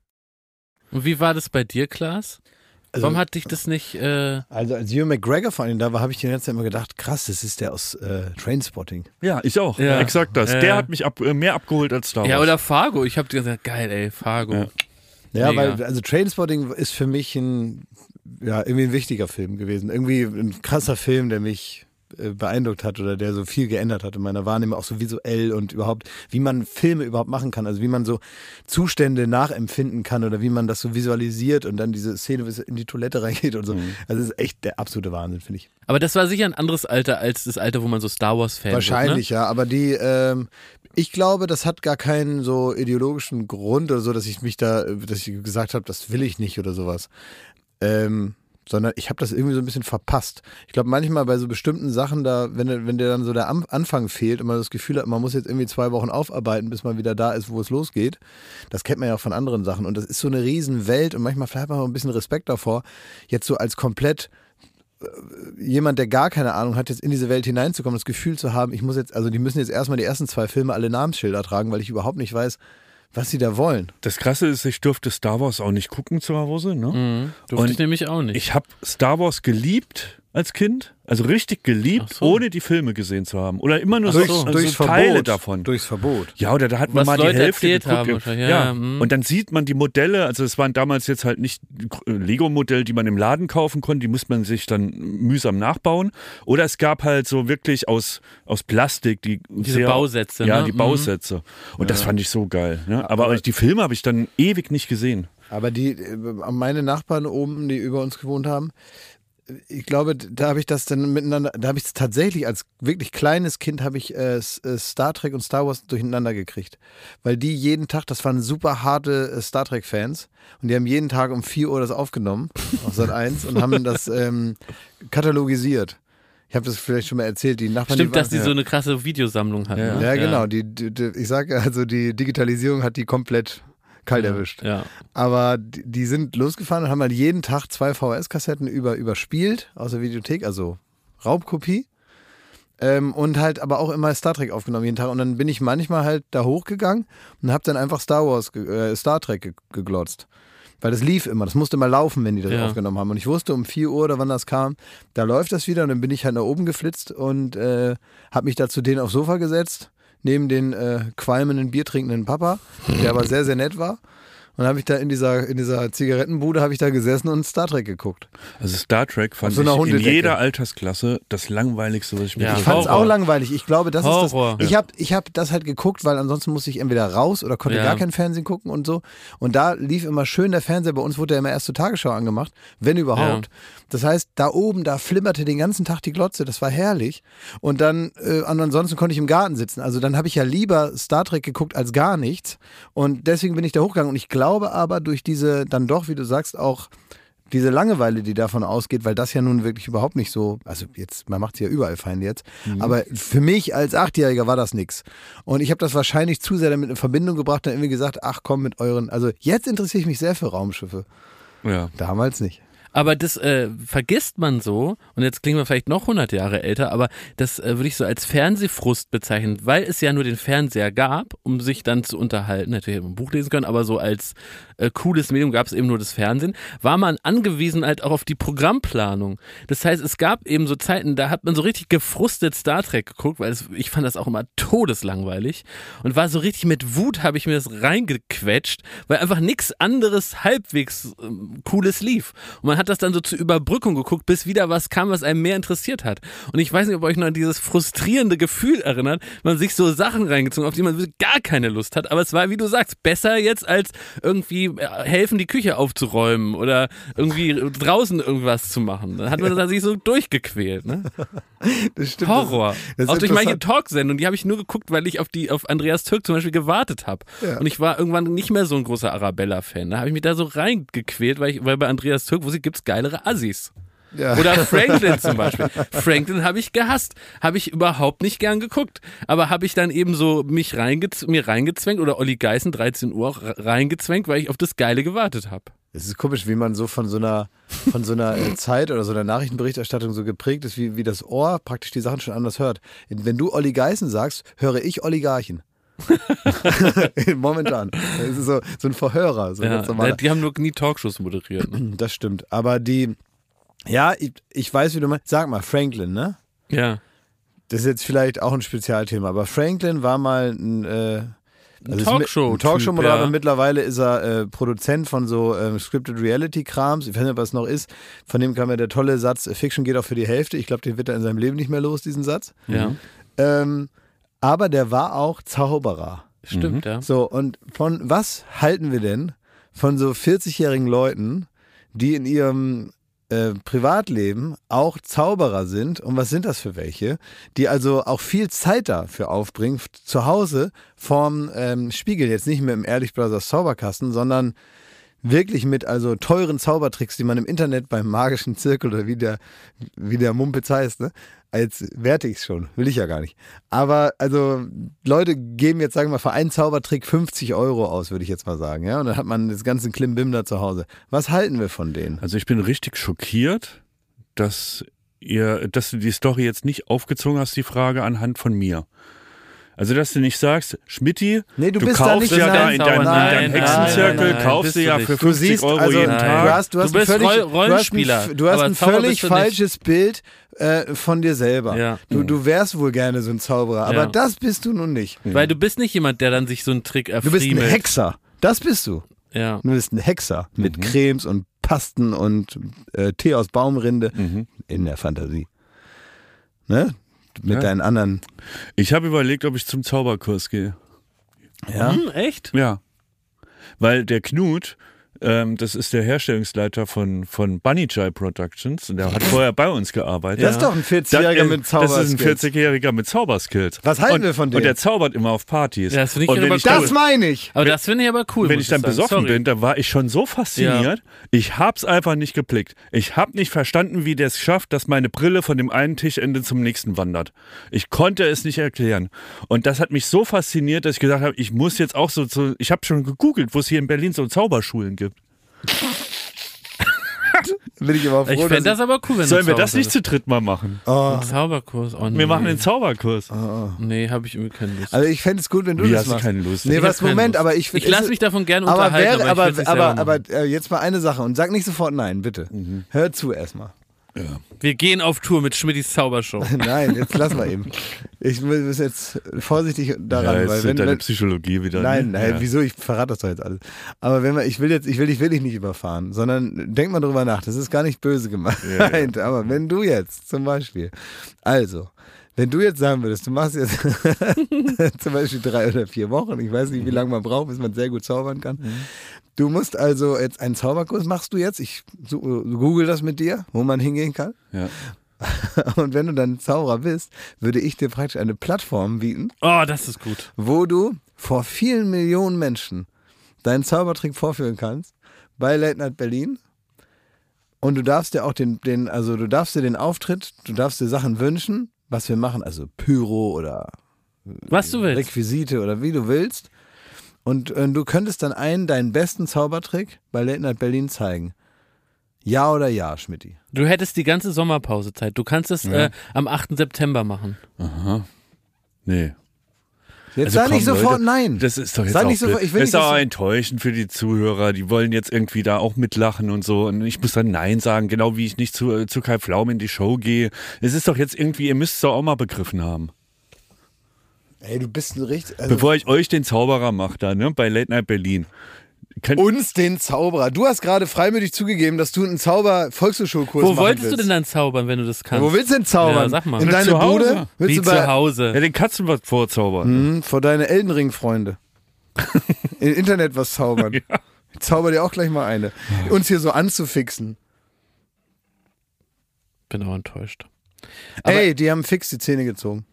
Und wie war das bei dir, Klaas? Warum hat dich das nicht... Also als Ewan McGregor vor allem da war, habe ich die ganze Zeit immer gedacht, krass, das ist der aus Trainspotting. Ja, ich auch. Ja. Exakt das. Der hat mich mehr abgeholt als Star Wars. Ja, oder Fargo. Ich habe gesagt, geil, ey, Fargo. Ja, weil also Trainspotting ist für mich irgendwie ein wichtiger Film gewesen. Irgendwie ein krasser Film, der mich beeindruckt hat oder der so viel geändert hat in meiner Wahrnehmung, auch so visuell und überhaupt, wie man Filme überhaupt machen kann, also wie man so Zustände nachempfinden kann oder wie man das so visualisiert und dann diese Szene, wie es in die Toilette reingeht und so. Also das ist echt der absolute Wahnsinn, finde ich. Aber das war sicher ein anderes Alter als das Alter, wo man so Star Wars-Fan ist. Wahrscheinlich, ne? Ja, aber ich glaube, das hat gar keinen so ideologischen Grund oder so, dass ich gesagt habe, das will ich nicht oder sowas. Sondern ich habe das irgendwie so ein bisschen verpasst. Ich glaube, manchmal bei so bestimmten Sachen, da, wenn dir dann so der Anfang fehlt und man das Gefühl hat, man muss jetzt irgendwie 2 Wochen aufarbeiten, bis man wieder da ist, wo es losgeht. Das kennt man ja auch von anderen Sachen. Und das ist so eine Riesenwelt und manchmal vielleicht hat man auch ein bisschen Respekt davor, jetzt so als komplett jemand, der gar keine Ahnung hat, jetzt in diese Welt hineinzukommen, das Gefühl zu haben, die müssen jetzt erstmal die ersten 2 Filme alle Namensschilder tragen, weil ich überhaupt nicht weiß, was sie da wollen. Das Krasse ist, ich durfte Star Wars auch nicht gucken zu Hause. Ne? Durfte ich nämlich auch nicht. Ich habe Star Wars geliebt als Kind, also richtig geliebt, ohne die Filme gesehen zu haben. Oder immer nur durchs Teile Verbot, davon. Durchs Verbot. Ja, oder da hat man mal die Hälfte geguckt. Ja. Und dann sieht man die Modelle, also es waren damals jetzt halt nicht Lego-Modelle, die man im Laden kaufen konnte, die musste man sich dann mühsam nachbauen. Oder es gab halt so wirklich aus Plastik diese Bausätze. Ja, die Bausätze. Und das fand ich so geil. Ne? Aber die Filme habe ich dann ewig nicht gesehen. Aber meine Nachbarn oben, die über uns gewohnt haben, ich glaube, da habe ich das dann miteinander, da habe ich es tatsächlich als wirklich kleines Kind habe ich Star Trek und Star Wars durcheinander gekriegt. Weil die jeden Tag, das waren super harte Star Trek-Fans und die haben jeden Tag um 4 Uhr das aufgenommen, auf Sat.1 und haben das katalogisiert. Ich habe das vielleicht schon mal erzählt, die Nachbarn. Stimmt, dass die so eine krasse Videosammlung hatten. Ja, ne? Genau. Ich sage, also die Digitalisierung hat die komplett kalt erwischt. Ja. Aber die sind losgefahren und haben halt jeden Tag 2 VHS-Kassetten überspielt aus der Videothek, also Raubkopie. Und halt aber auch immer Star Trek aufgenommen jeden Tag. Und dann bin ich manchmal halt da hochgegangen und habe dann einfach Star Trek geglotzt. Weil das lief immer, das musste mal laufen, wenn die das aufgenommen haben. Und ich wusste um 4 Uhr oder wann das kam, da läuft das wieder. Und dann bin ich halt nach oben geflitzt und habe mich da zu denen aufs Sofa gesetzt. Neben den qualmenden, biertrinkenden Papa, der aber sehr, sehr nett war. Und dann habe ich da in dieser Zigarettenbude habe ich da gesessen und Star Trek geguckt. Also Star Trek fand ich in jeder Altersklasse das langweiligste, was ich mir Ich fand es auch langweilig. Ich glaube, das ist das. Ich hab das halt geguckt, weil ansonsten musste ich entweder raus oder konnte gar kein Fernsehen gucken und so. Und da lief immer schön der Fernseher. Bei uns wurde ja immer erst zur Tagesschau angemacht, wenn überhaupt. Ja. Das heißt, da oben, da flimmerte den ganzen Tag die Glotze. Das war herrlich. Und dann, ansonsten konnte ich im Garten sitzen. Also dann habe ich ja lieber Star Trek geguckt als gar nichts. Und deswegen bin ich da hochgegangen. Und ich glaube aber durch diese, dann doch, wie du sagst, auch diese Langeweile, die davon ausgeht, weil das ja nun wirklich überhaupt nicht so, also jetzt, man macht es ja überall fein jetzt, aber für mich als 8-Jähriger war das nix. Und ich habe das wahrscheinlich zu sehr damit in Verbindung gebracht und irgendwie gesagt, ach komm mit euren, also jetzt interessiere ich mich sehr für Raumschiffe. Ja. Damals nicht. Aber das vergisst man so, und jetzt klingen wir vielleicht noch 100 Jahre älter, aber das würde ich so als Fernsehfrust bezeichnen, weil es ja nur den Fernseher gab, um sich dann zu unterhalten. Natürlich hätte man ein Buch lesen können, aber so als cooles Medium gab es eben nur das Fernsehen, war man angewiesen halt auch auf die Programmplanung. Das heißt, es gab eben so Zeiten, da hat man so richtig gefrustet Star Trek geguckt, weil ich fand das auch immer todeslangweilig und war so richtig mit Wut, habe ich mir das reingequetscht, weil einfach nichts anderes halbwegs Cooles lief. Und man hat hat das dann so zur Überbrückung geguckt, bis wieder was kam, was einem mehr interessiert hat. Und ich weiß nicht, ob euch noch an dieses frustrierende Gefühl erinnert, man sich so Sachen reingezogen, auf die man gar keine Lust hat, aber es war, wie du sagst, besser jetzt als irgendwie helfen, die Küche aufzuräumen oder irgendwie draußen irgendwas zu machen. Dann hat man sich so durchgequält. Ne? Das stimmt. Horror. Das auch durch manche Talksendungen, die habe ich nur geguckt, weil ich auf Andreas Türk zum Beispiel gewartet habe. Ja. Und ich war irgendwann nicht mehr so ein großer Arabella-Fan. Da habe ich mich da so reingequält, weil bei Andreas Türk, gibt es geilere Assis. Ja. Oder Franklin zum Beispiel. Franklin habe ich gehasst. Habe ich überhaupt nicht gern geguckt. Aber habe ich dann eben so mir reingezwängt oder Olli Geißen 13 Uhr reingezwängt, weil ich auf das Geile gewartet habe. Es ist komisch, wie man so von so einer Zeit oder so einer Nachrichtenberichterstattung so geprägt ist, wie das Ohr praktisch die Sachen schon anders hört. Wenn du Olli Geißen sagst, höre ich Oligarchen. Momentan. Das ist so ein Verhörer. So die haben nur nie Talkshows moderiert. Ne? Das stimmt. Aber ich weiß, wie du meinst. Sag mal, Franklin, ne? Ja. Das ist jetzt vielleicht auch ein Spezialthema, aber Franklin war mal ein Talkshow-Moderator. Ja. Mittlerweile ist er Produzent von so Scripted Reality-Krams. Ich weiß nicht, was es noch ist. Von dem kam ja der tolle Satz, Fiction geht auch für die Hälfte. Ich glaube, den wird er in seinem Leben nicht mehr los, diesen Satz. Ja. Aber der war auch Zauberer. Stimmt, ja. So, und von was halten wir denn von so 40-jährigen Leuten, die in ihrem Privatleben auch Zauberer sind? Und was sind das für welche? Die also auch viel Zeit dafür aufbringen, zu Hause vorm Spiegel, jetzt nicht mehr im Ehrlich Brothers Zauberkasten, sondern wirklich mit also teuren Zaubertricks, die man im Internet beim magischen Zirkel oder wie der Mumpitz heißt, ne? Jetzt werte ich es schon, will ich ja gar nicht. Aber also Leute geben jetzt, sagen wir mal, für einen Zaubertrick 50 € aus, würde ich jetzt mal sagen. Ja? Und dann hat man das ganze Klimbim da zu Hause. Was halten wir von denen? Also ich bin richtig schockiert, dass du die Story jetzt nicht aufgezogen hast, die Frage anhand von mir. Also, dass du nicht sagst, Schmitty, nee, du kaufst ja da in deinem Hexenzirkel, kaufst du ja für 50 € jeden Tag. Du bist Rollenspieler. Du hast ein völlig falsches Bild von dir selber. Ja. Du wärst wohl gerne so ein Zauberer, aber das bist du nun nicht. Weil du bist nicht jemand, der dann sich so einen Trick erfriemelt. Du bist ein Hexer. Das bist du. Ja. Du bist ein Hexer mit Cremes und Pasten und Tee aus Baumrinde in der Fantasie. Ne? Mit deinen anderen. Ich habe überlegt, ob ich zum Zauberkurs gehe. Ja? Echt? Ja. Weil der Knut, das ist der Herstellungsleiter von Bunny Jai Productions und der hat vorher bei uns gearbeitet. Das ist doch ein 40-Jähriger mit Zauberskills. Das ist ein 40-Jähriger mit Zauberskills. Was halten wir von dem? Und der zaubert immer auf Partys. Ja, das finde ich aber cool. Das meine ich. Aber das finde ich aber cool. Wenn ich dann besoffen bin, da war ich schon so fasziniert. Ja. Ich hab's einfach nicht geblickt. Ich hab nicht verstanden, wie der es schafft, dass meine Brille von dem einen Tischende zum nächsten wandert. Ich konnte es nicht erklären. Und das hat mich so fasziniert, dass ich gesagt habe, ich muss jetzt auch ich habe schon gegoogelt, wo es hier in Berlin so Zauberschulen gibt. Bin ich immer froh, ich fände das aber cool, wenn sollen wir das nicht zu dritt mal machen? Ein Zauberkurs. Oh, nee. Wir machen einen Zauberkurs. Nee, habe ich irgendwie keine Lust. Also ich fände es gut, wenn du das machst. Hast du keine Lust? Nee, Moment, aber ich lasse mich davon gerne unterhalten. Aber jetzt mal eine Sache und sag nicht sofort nein, bitte. Hör zu erstmal. Ja. Wir gehen auf Tour mit Schmittis Zaubershow. Nein, jetzt lassen wir eben. Ich muss jetzt vorsichtig daran. Ja, weil deine Psychologie wieder. Nein, wieso? Ich verrate das doch jetzt alles. Aber ich will dich nicht überfahren, sondern denk mal drüber nach. Das ist gar nicht böse gemeint. Ja. Aber wenn du jetzt zum Beispiel, wenn du jetzt sagen würdest, du machst jetzt zum Beispiel 3 oder 4 Wochen, ich weiß nicht, wie lange man braucht, bis man sehr gut zaubern kann. Du musst also jetzt einen Zauberkurs, machst du jetzt, ich google das mit dir, wo man hingehen kann. Ja. Und wenn du dann Zauberer bist, würde ich dir praktisch eine Plattform bieten. Oh, das ist gut. Wo du vor vielen Millionen Menschen deinen Zaubertrick vorführen kannst bei Late Night Berlin. Und du darfst dir auch du darfst dir den Auftritt, du darfst dir Sachen wünschen, was wir machen, also Pyro oder was du willst. Requisite oder wie du willst. Und du könntest dann deinen besten Zaubertrick bei Late Night Berlin zeigen. Ja oder ja, Schmitty? Du hättest die ganze Sommerpause Zeit. Du kannst es am 8. September machen. Aha. Nee. Jetzt sag nicht sofort nein. Das ist doch jetzt auch das ist auch enttäuschend für die Zuhörer. Die wollen jetzt irgendwie da auch mitlachen und so. Und ich muss dann nein sagen, genau wie ich nicht zu Kai Pflaume in die Show gehe. Es ist doch jetzt irgendwie, ihr müsst es doch auch mal begriffen haben. Ey, du bist ein richtig... Bevor ich euch den Zauberer mache da, ne, bei Late Night Berlin. Uns den Zauberer. Du hast gerade freimütig zugegeben, dass du einen Volkshochschulkurs machen willst. Wo wolltest du denn dann zaubern, wenn du das kannst? Wo willst du denn zaubern? Ja, sag mal. In deine Bude? Wie zu Hause? Ja, den Katzen was vorzaubern. Vor deine Elden-Ring-Freunde. Im Internet was zaubern. Ja. Ich zauber dir auch gleich mal eine. Uns hier so anzufixen. Bin auch enttäuscht. Ey, die haben fix die Zähne gezogen.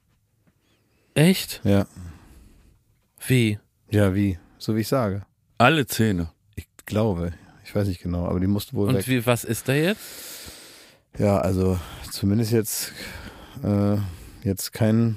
Echt? Ja. Wie? Ja, wie? So wie ich sage. Alle Zähne. Ich glaube. Ich weiß nicht genau, aber die mussten wohl weg. Und was ist da jetzt? Ja, also zumindest jetzt keine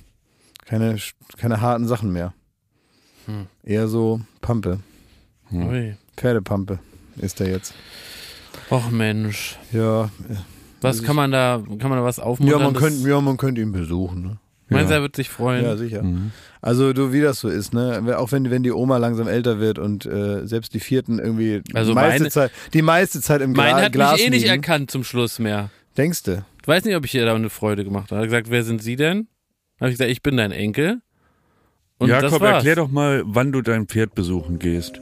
harten Sachen mehr. Eher so Pampe. Pferdepampe ist der jetzt. Och Mensch. Ja. Was kann man da was aufmuntern? Ja, man könnte ihn besuchen. Ne? Meinst du, er wird sich freuen? Ja, sicher. Also wie das so ist, ne? Auch wenn die Oma langsam älter wird und selbst die Vierten irgendwie die meiste Zeit im Glas Meine hat mich nicht erkannt zum Schluss mehr. Denkst du? Ich weiß nicht, ob ich ihr da eine Freude gemacht habe. Er hat gesagt, wer sind Sie denn? Habe ich gesagt, ich bin dein Enkel. Und Jakob, erklär doch mal, wann du dein Pferd besuchen gehst.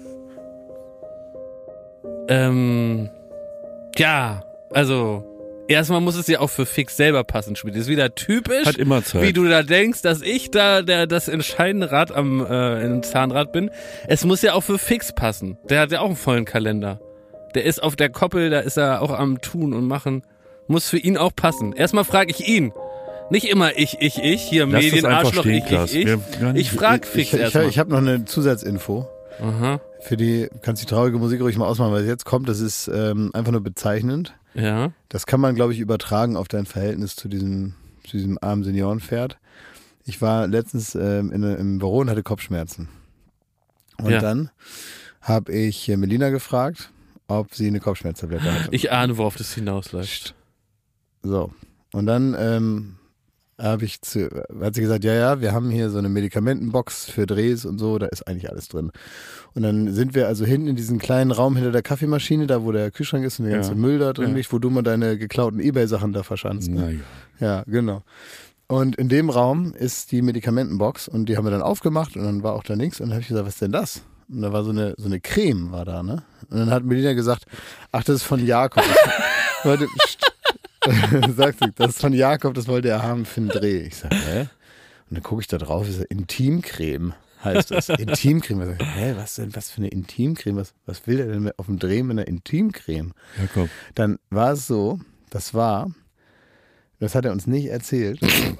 Ja, also erstmal muss es ja auch für Fix selber passen, Schmidt. Das ist wieder typisch, hat immer Zeit. Wie du da denkst, dass ich da das entscheidende Rad im Zahnrad bin. Es muss ja auch für Fix passen. Der hat ja auch einen vollen Kalender. Der ist auf der Koppel, da ist er auch am Tun und Machen. Muss für ihn auch passen. Erstmal frage ich ihn. Nicht immer ich, hier Medienarschloch, ich. Ich frage Fix erstmal. Ich habe noch eine Zusatzinfo. Aha. Für die kannst du die traurige Musik ruhig mal ausmachen, weil es jetzt kommt. Das ist einfach nur bezeichnend. Ja. Das kann man, glaube ich, übertragen auf dein Verhältnis zu diesem armen Seniorenpferd. Ich war letztens im Büro und hatte Kopfschmerzen. Und dann habe ich Melina gefragt, ob sie eine Kopfschmerztablette hat. Ich ahne, worauf das hinausläuft. So. Und dann hat sie gesagt, ja, wir haben hier so eine Medikamentenbox für Drehs und so, da ist eigentlich alles drin. Und dann sind wir also hinten in diesem kleinen Raum hinter der Kaffeemaschine, da wo der Kühlschrank ist und der ganze Müll da drin liegt, wo du mal deine geklauten Ebay-Sachen da verschanzt. Ne? Ja, genau. Und in dem Raum ist die Medikamentenbox und die haben wir dann aufgemacht und dann war auch da nichts und dann habe ich gesagt, was ist denn das? Und da war so eine Creme war da, ne? Und dann hat Melina gesagt, ach, das ist von Jakob. Warte, sagt sie, das ist von Jakob, das wollte er haben für einen Dreh. Ich sage, hä? Und dann gucke ich da drauf, ist Intimcreme heißt das. Intimcreme. Ich sage, was denn, was für eine Intimcreme? Was will der denn auf dem Dreh mit einer Intimcreme? Jakob. Dann war es so, das hat er uns nicht erzählt.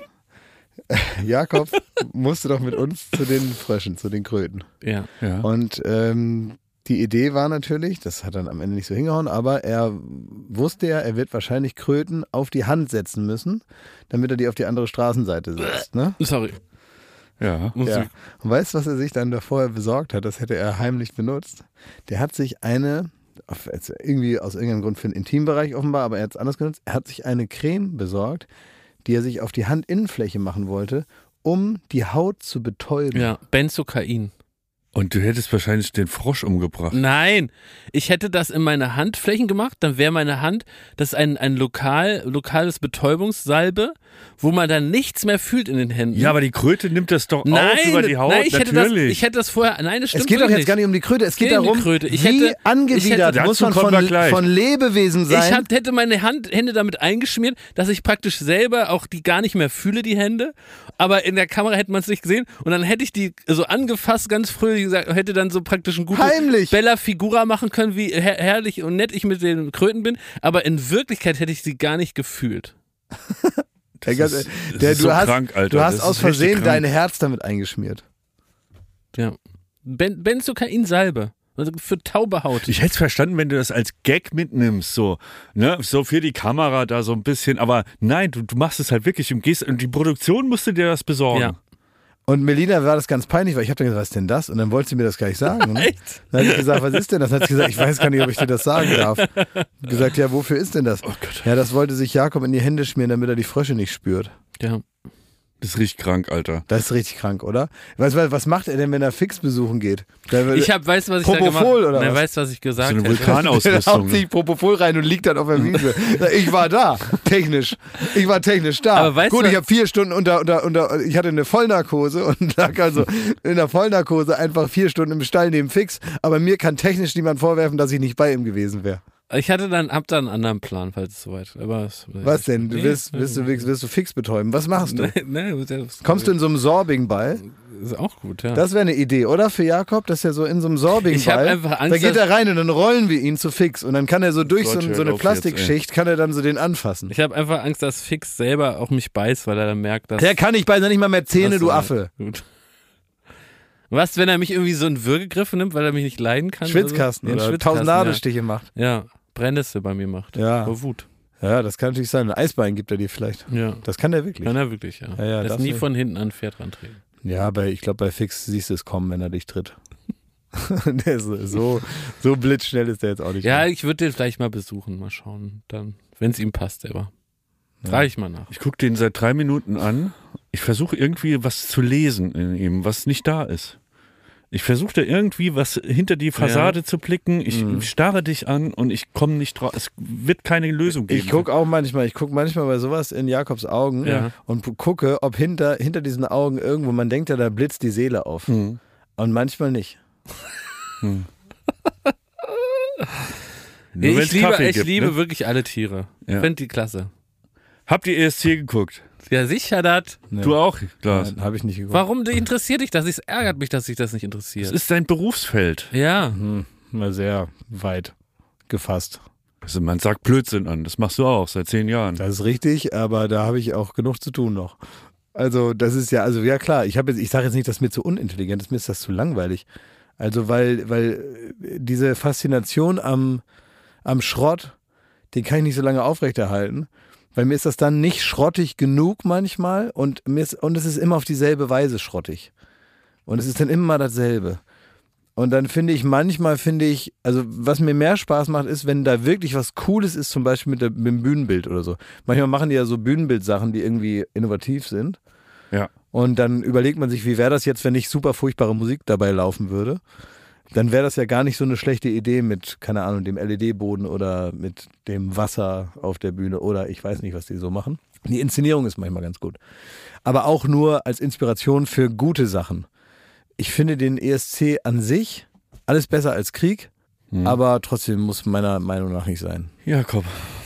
Jakob musste doch mit uns zu den Fröschen, zu den Kröten. Ja. Und die Idee war natürlich, das hat dann am Ende nicht so hingehauen, aber er wusste ja, er wird wahrscheinlich Kröten auf die Hand setzen müssen, damit er die auf die andere Straßenseite setzt. Ne? Sorry. Ja. Und weißt du, was er sich dann da vorher besorgt hat? Das hätte er heimlich benutzt. Der hat sich irgendwie aus irgendeinem Grund für den Intimbereich offenbar, aber er hat es anders genutzt. Er hat sich eine Creme besorgt, die er sich auf die Handinnenfläche machen wollte, um die Haut zu betäuben. Ja, Benzokain. Und du hättest wahrscheinlich den Frosch umgebracht. Nein, ich hätte das in meine Handflächen gemacht, dann wäre meine Hand, das ist ein lokales Betäubungssalbe, wo man dann nichts mehr fühlt in den Händen. Ja, aber die Kröte nimmt das doch auf über die Haut, ich hätte das vorher, nein, das stimmt nicht. Es geht doch jetzt gar nicht um die Kröte, es geht darum, wie angewidert muss man von Lebewesen sein. Ich hätte meine Hände damit eingeschmiert, dass ich praktisch selber auch die gar nicht mehr fühle, die Hände, aber in der Kamera hätte man es nicht gesehen und dann hätte ich die so angefasst, ganz fröhlich gesagt, hätte dann so praktisch ein gutes Bella Figura machen können, wie herrlich und nett ich mit den Kröten bin, aber in Wirklichkeit hätte ich sie gar nicht gefühlt. Du hast aus Versehen dein Herz damit eingeschmiert. Ja. Benzokain-Salbe. Also für taube Haut. Ich hätte es verstanden, wenn du das als Gag mitnimmst, so für die Kamera da so ein bisschen, aber nein, du machst es halt wirklich und die Produktion musste dir das besorgen. Ja. Und Melina war das ganz peinlich, weil ich habe dann gesagt, was ist denn das? Und dann wollte sie mir das gar nicht sagen. Ne? Echt? Dann habe ich gesagt, was ist denn das? Dann hat sie gesagt, ich weiß gar nicht, ob ich dir das sagen darf. Und gesagt, ja, wofür ist denn das? Oh Gott. Ja, das wollte sich Jakob in die Hände schmieren, damit er die Frösche nicht spürt. Ja. Das ist richtig krank, Alter. Das ist richtig krank, oder? Was macht er denn, wenn er Fix besuchen geht? Weißt du, was ich da gemacht habe? Oder was? Weißt du, was ich gesagt habe? So eine Vulkanausrüstung. Er haut sich Propofol rein und liegt dann auf der Wiese. Ich war da, technisch. Ich war technisch da. Aber weißt Gut, du, ich habe 4 Stunden ich hatte eine Vollnarkose und lag also in der Vollnarkose einfach 4 Stunden im Stall neben Fix. Aber mir kann technisch niemand vorwerfen, dass ich nicht bei ihm gewesen wäre. Ich hab da einen anderen Plan, falls es soweit. Was denn? Du willst du Fix betäuben? Was machst du? Kommst du in so einem Sorbingball? Ist auch gut, ja. Das wäre eine Idee, oder? Für Jakob, dass er so in so einem Sorbingball. Ich habe einfach Angst. Da geht er rein und dann rollen wir ihn zu Fix. Und dann kann er so durch so eine Plastikschicht, kann er dann so den anfassen. Ich habe einfach Angst, dass Fix selber auch mich beißt, weil er dann merkt, dass. Der kann nicht beißen, nicht mal mehr Zähne, du Affe. Gut. Was, wenn er mich irgendwie so einen Würgegriff nimmt, weil er mich nicht leiden kann? Schwitzkasten oder 1000 Nadelstiche macht. Ja. Brennnessel bei mir macht. Ja. Vor Wut. Ja, das kann natürlich sein. Ein Eisbein gibt er dir vielleicht. Ja. Das kann er wirklich. Kann er wirklich, ja. Ja, das nie von hinten an ein Pferd rantreten. Ja, aber ich glaube, bei Fix siehst du es kommen, wenn er dich tritt. Der ist so blitzschnell ist der jetzt auch nicht. Ja, ich würde den vielleicht mal besuchen, mal schauen. Dann, wenn es ihm passt, selber. Frage ich mal nach. Ich gucke den seit 3 Minuten an. Ich versuche irgendwie was zu lesen in ihm, was nicht da ist. Ich versuche da irgendwie was hinter die Fassade zu blicken. Ich starre dich an und ich komme nicht drauf. Es wird keine Lösung geben. Ich gucke manchmal bei sowas in Jakobs Augen und gucke, ob hinter diesen Augen irgendwo, man denkt ja, da blitzt die Seele auf. Und manchmal nicht. Ich liebe wirklich alle Tiere. Ich finde die klasse. Habt ihr ESC geguckt? Ja, sicher, das. Nee. Du auch, Klaas? Habe ich nicht geguckt. Warum interessiert dich das? Es ärgert mich, dass sich das nicht interessiert. Das ist dein Berufsfeld. Ja. Mal sehr weit gefasst. Also man sagt Blödsinn an, das machst du auch seit 10 Jahren. Das ist richtig, aber da habe ich auch genug zu tun noch. Also das ist ja, ja klar, ich sage jetzt nicht, dass mir zu unintelligent ist, mir ist das zu langweilig. Also weil diese Faszination am Schrott, den kann ich nicht so lange aufrechterhalten. Weil mir ist das dann nicht schrottig genug manchmal und es ist immer auf dieselbe Weise schrottig. Und es ist dann immer dasselbe. Und dann finde ich, also was mir mehr Spaß macht, ist, wenn da wirklich was Cooles ist, zum Beispiel mit dem Bühnenbild oder so. Manchmal machen die ja so Bühnenbildsachen, die irgendwie innovativ sind. Ja. Und dann überlegt man sich, wie wäre das jetzt, wenn nicht super furchtbare Musik dabei laufen würde. Dann wäre das ja gar nicht so eine schlechte Idee mit, keine Ahnung, dem LED-Boden oder mit dem Wasser auf der Bühne oder ich weiß nicht, was die so machen. Die Inszenierung ist manchmal ganz gut. Aber auch nur als Inspiration für gute Sachen. Ich finde den ESC an sich alles besser als Krieg, aber trotzdem muss meiner Meinung nach nicht sein. Jakob,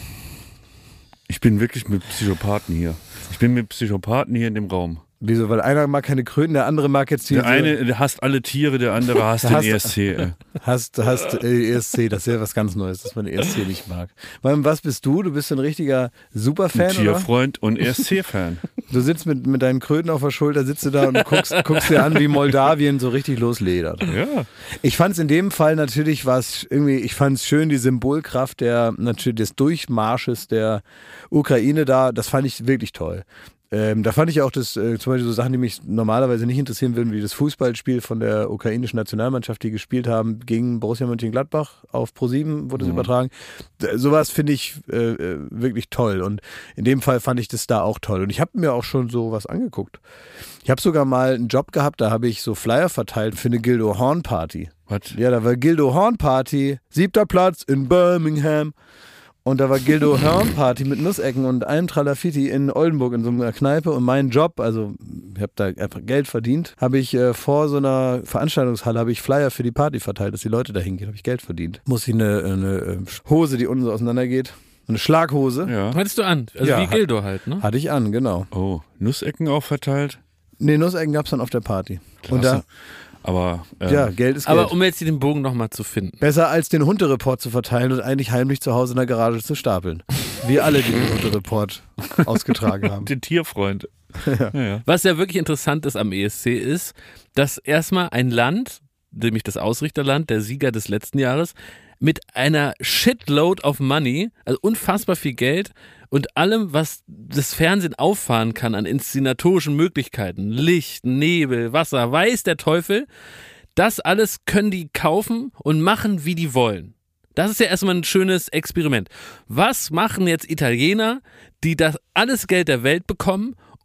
ich bin wirklich mit Psychopathen hier. Ich bin mit Psychopathen hier in dem Raum. Wieso? Weil einer mag keine Kröten, der andere mag jetzt diese... Der eine hasst alle Tiere, der andere hasst den ESC. Hasst ESC, das ist ja was ganz Neues, dass man ESC nicht mag. Was bist du? Du bist ein richtiger Superfan, oder? Tierfreund und ESC-Fan. Du sitzt mit deinen Kröten auf der Schulter, sitzt du da und guckst dir an, wie Moldawien so richtig losledert. Ja. Ich fand es in dem Fall natürlich, ich fand es schön, die Symbolkraft des Durchmarsches der Ukraine da, das fand ich wirklich toll. Da fand ich auch zum Beispiel so Sachen, die mich normalerweise nicht interessieren würden, wie das Fußballspiel von der ukrainischen Nationalmannschaft, die gespielt haben gegen Borussia Mönchengladbach auf Pro7 wurde es übertragen. Sowas finde ich wirklich toll und in dem Fall fand ich das da auch toll und ich habe mir auch schon sowas angeguckt. Ich habe sogar mal einen Job gehabt, da habe ich so Flyer verteilt für eine Gildo Horn Party. Was? Ja, da war Gildo Horn Party, 7. Platz in Birmingham. Und da war Gildo Horn Party mit Nussecken und allem Tralafiti in Oldenburg in so einer Kneipe. Und mein Job, also ich habe da einfach Geld verdient, habe ich vor so einer Veranstaltungshalle habe ich Flyer für die Party verteilt, dass die Leute da hingehen, habe ich Geld verdient. Muss ich eine Hose, die unten so auseinander geht, eine Schlaghose. Ja. Hattest du an? Also ja, wie Gildo halt, ne? Hatte ich an, genau. Oh, Nussecken auch verteilt? Nee, Nussecken gab es dann auf der Party. Klasse. Und da... Aber ja, Geld ist Geld. Aber um jetzt den Bogen nochmal zu finden. Besser als den Hundereport zu verteilen und eigentlich heimlich zu Hause in der Garage zu stapeln. Wir alle, die den Hundereport ausgetragen haben. Den Tierfreund. Ja. Was ja wirklich interessant ist am ESC ist, dass erstmal ein Land, nämlich das Ausrichterland, der Sieger des letzten Jahres, mit einer Shitload of Money, also unfassbar viel Geld und allem, was das Fernsehen auffahren kann an inszenatorischen Möglichkeiten, Licht, Nebel, Wasser, weiß der Teufel, das alles können die kaufen und machen, wie die wollen. Das ist ja erstmal ein schönes Experiment. Was machen jetzt Italiener, die das alles Geld der Welt bekommen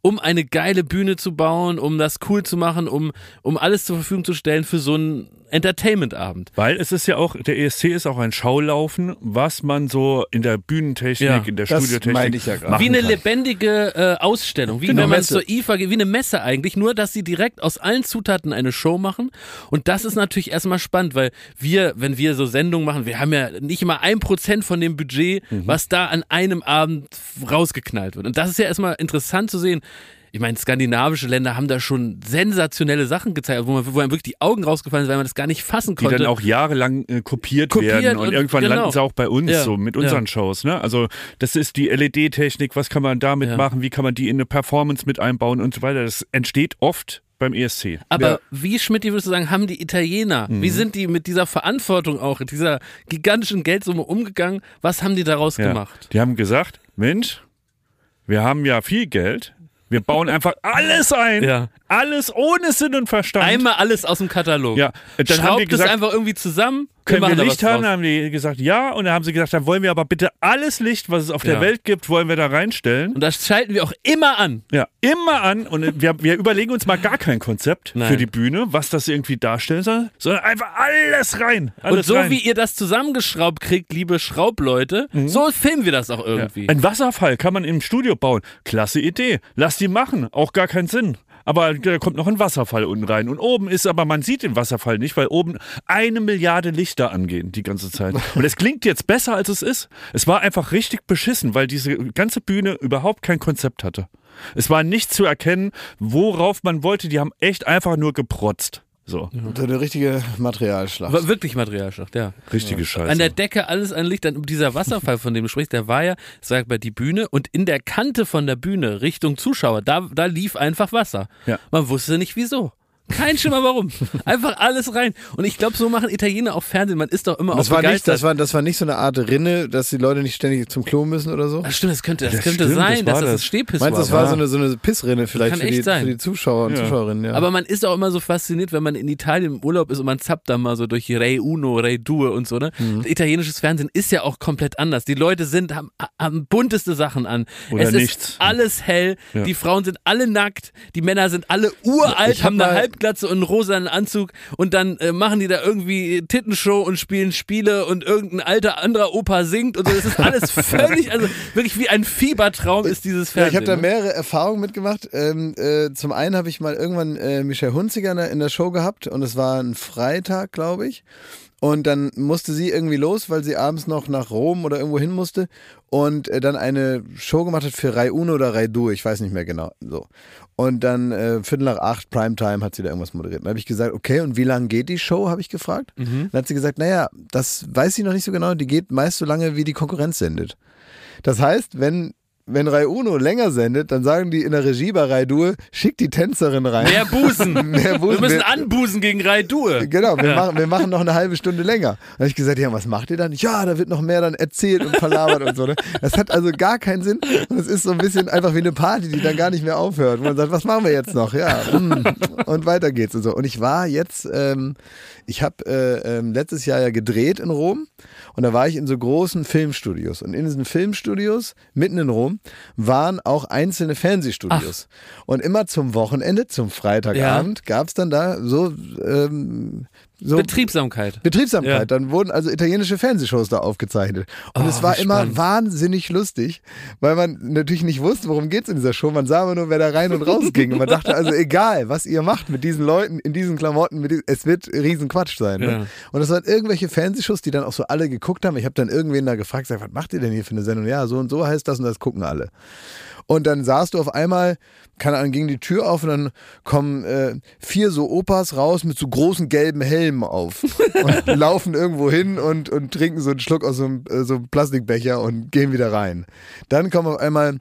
um eine geile Bühne zu bauen, um das cool zu machen, um alles zur Verfügung zu stellen für so einen Entertainment-Abend. Weil es ist ja auch, der ESC ist auch ein Schaulaufen, was man so in der Bühnentechnik, in der Studiotechnik ja wie eine lebendige Ausstellung, wie wenn man zur IFA geht, wie eine Messe eigentlich, nur dass sie direkt aus allen Zutaten eine Show machen und das ist natürlich erstmal spannend, weil wenn wir so Sendungen machen, wir haben ja nicht immer 1% von dem Budget, was da an einem Abend rausgeknallt wird und das ist ja erstmal interessant zu sehen. Ich meine, skandinavische Länder haben da schon sensationelle Sachen gezeigt, wo einem wirklich die Augen rausgefallen sind, weil man das gar nicht fassen konnte. Die dann auch jahrelang kopiert werden und irgendwann landen sie auch bei uns so mit unseren Shows. Ne? Also das ist die LED-Technik, was kann man damit machen, wie kann man die in eine Performance mit einbauen und so weiter. Das entsteht oft beim ESC. Aber wie, Schmidt, würdest du sagen, haben die Italiener, wie sind die mit dieser Verantwortung auch, dieser gigantischen Geldsumme umgegangen? Was haben die daraus gemacht? Die haben gesagt, Mensch, wir haben ja viel Geld, wir bauen einfach alles ein. Ja. Alles ohne Sinn und Verstand. Einmal alles aus dem Katalog. Ja. Dann Schraubt haben wir gesagt, es einfach irgendwie zusammen. Können wir Licht haben? Dann haben die gesagt, ja. Und dann haben sie gesagt, dann wollen wir aber bitte alles Licht, was es auf der Welt gibt, wollen wir da reinstellen. Und das schalten wir auch immer an. Ja, immer an. Und wir überlegen uns mal gar kein Konzept für die Bühne, was das irgendwie darstellen soll, sondern einfach alles rein. Alles und so rein. wie ihr das zusammengeschraubt kriegt, liebe Schraubleute, so filmen wir das auch irgendwie. Ja. Ein Wasserfall kann man im Studio bauen. Klasse Idee. Lass die machen. Auch gar keinen Sinn. Aber da kommt noch ein Wasserfall unten rein. Und oben ist, aber man sieht den Wasserfall nicht, weil oben 1 Milliarde Lichter angehen die ganze Zeit. Und es klingt jetzt besser, als es ist. Es war einfach richtig beschissen, weil diese ganze Bühne überhaupt kein Konzept hatte. Es war nicht zu erkennen, worauf man wollte. Die haben echt einfach nur geprotzt. So. So eine richtige Materialschlacht. War wirklich Materialschlacht, ja. Richtige Scheiße. An der Decke alles an Licht. Dann dieser Wasserfall, von dem du sprichst, der war ja, sag mal, die Bühne und in der Kante von der Bühne Richtung Zuschauer, da lief einfach Wasser. Ja. Man wusste nicht wieso. Kein Schimmer warum. Einfach alles rein. Und ich glaube, so machen Italiener auch Fernsehen. Man ist doch immer auch begeistert. Das war nicht so eine Art Rinne, dass die Leute nicht ständig zum Klo müssen oder so? Ach, stimmt, das könnte sein, dass das ein Stehpiss war. Meinst du, das war so eine Pissrinne vielleicht für die Zuschauer und Zuschauerinnen? Ja. Aber man ist auch immer so fasziniert, wenn man in Italien im Urlaub ist und man zappt da mal so durch Rai Uno, Rai Due und so. Ne? Italienisches Fernsehen ist ja auch komplett anders. Die Leute haben bunteste Sachen an. Oder es nichts. Ist alles hell, die Frauen sind alle nackt, die Männer sind alle uralt, haben eine Halbglatze und einen rosanen Anzug und dann machen die da irgendwie Tittenshow und spielen Spiele und irgendein alter anderer Opa singt und so. Das ist alles völlig, also wirklich wie ein Fiebertraum ist dieses Fernsehen. Ich habe da mehrere Erfahrungen mitgemacht. Zum einen habe ich mal irgendwann Michelle Hunziker in der Show gehabt und es war ein Freitag, glaube ich. Und dann musste sie irgendwie los, weil sie abends noch nach Rom oder irgendwo hin musste und dann eine Show gemacht hat für Rai Uno oder Rai Due, ich weiß nicht mehr genau. So. Und dann 7:45 Primetime hat sie da irgendwas moderiert. Dann habe ich gesagt, okay, und wie lange geht die Show, habe ich gefragt. Dann hat sie gesagt, naja, das weiß sie noch nicht so genau, die geht meist so lange, wie die Konkurrenz sendet. Das heißt, wenn Rai Uno länger sendet, dann sagen die in der Regie bei Rai Due, schick die Tänzerin rein. Mehr Busen. Wir müssen anbusen gegen Rai Due. Genau, wir machen noch eine halbe Stunde länger. Da habe ich gesagt, ja, was macht ihr dann? Ja, da wird noch mehr dann erzählt und verlabert und so. Ne? Das hat also gar keinen Sinn und es ist so ein bisschen einfach wie eine Party, die dann gar nicht mehr aufhört. Und man sagt, was machen wir jetzt noch? Ja, und weiter geht's und so. Und ich war jetzt, ich habe letztes Jahr ja gedreht in Rom und da war ich in so großen Filmstudios und in diesen Filmstudios mitten in Rom waren auch einzelne Fernsehstudios. Ach. Und immer zum Wochenende, zum Freitagabend, gab es dann da so Betriebsamkeit. Ja. Dann wurden also italienische Fernsehshows da aufgezeichnet. Und es war immer wahnsinnig lustig, weil man natürlich nicht wusste, worum geht's in dieser Show. Man sah immer nur, wer da rein und raus ging. Und man dachte also, egal, was ihr macht mit diesen Leuten, in diesen Klamotten, es wird Riesenquatsch sein. Ne? Ja. Und das waren irgendwelche Fernsehshows, die dann auch so alle geguckt haben. Ich habe dann irgendwen da gefragt, was macht ihr denn hier für eine Sendung? Ja, so und so heißt das und das gucken alle. Und dann sahst du auf einmal, ging die Tür auf und dann kommen 4 so Opas raus mit so großen gelben Helmen auf und laufen irgendwo hin und trinken so einen Schluck aus so einem Plastikbecher und gehen wieder rein. Dann kommen auf einmal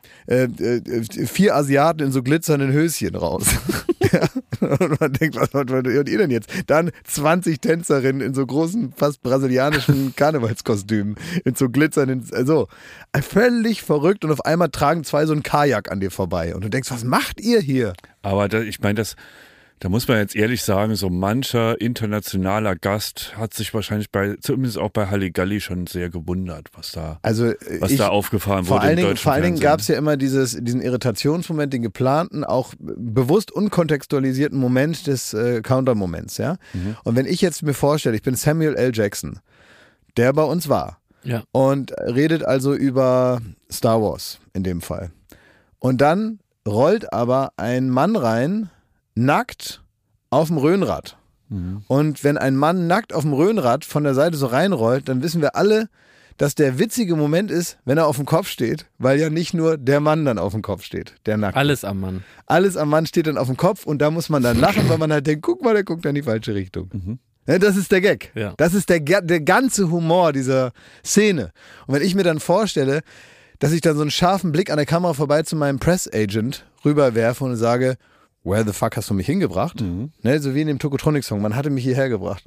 4 Asiaten in so glitzernden Höschen raus. Ja. Und man denkt, was wollt ihr denn jetzt? Dann 20 Tänzerinnen in so großen, fast brasilianischen Karnevalskostümen, in so glitzernden, völlig verrückt und auf einmal tragen 2 so einen Kajak an dir vorbei und du denkst, was macht ihr hier? Aber ich meine, Da muss man jetzt ehrlich sagen, so mancher internationaler Gast hat sich wahrscheinlich zumindest auch bei Halligalli schon sehr gewundert, was da aufgefahren wurde im deutschen Fernsehen. Vor allen Dingen gab es ja immer diesen Irritationsmoment, den geplanten, auch bewusst unkontextualisierten Moment des Counter-Moments. Ja? Mhm. Und wenn ich jetzt mir vorstelle, ich bin Samuel L. Jackson, der bei uns war und redet also über Star Wars in dem Fall. Und dann rollt aber ein Mann rein, nackt auf dem Röhnrad. Mhm. Und wenn ein Mann nackt auf dem Röhnrad von der Seite so reinrollt, dann wissen wir alle, dass der witzige Moment ist, wenn er auf dem Kopf steht, weil ja nicht nur der Mann dann auf dem Kopf steht, der nackt. Alles am Mann. Alles am Mann steht dann auf dem Kopf und da muss man dann lachen, weil man halt denkt, guck mal, der guckt in die falsche Richtung. Mhm. Ja, das ist der Gag. Ja. Das ist der ganze Humor dieser Szene. Und wenn ich mir dann vorstelle, dass ich dann so einen scharfen Blick an der Kamera vorbei zu meinem Press-Agent rüberwerfe und sage, where the fuck hast du mich hingebracht? Mhm. Ne, so wie in dem Tokotronic-Song, man hatte mich hierher gebracht.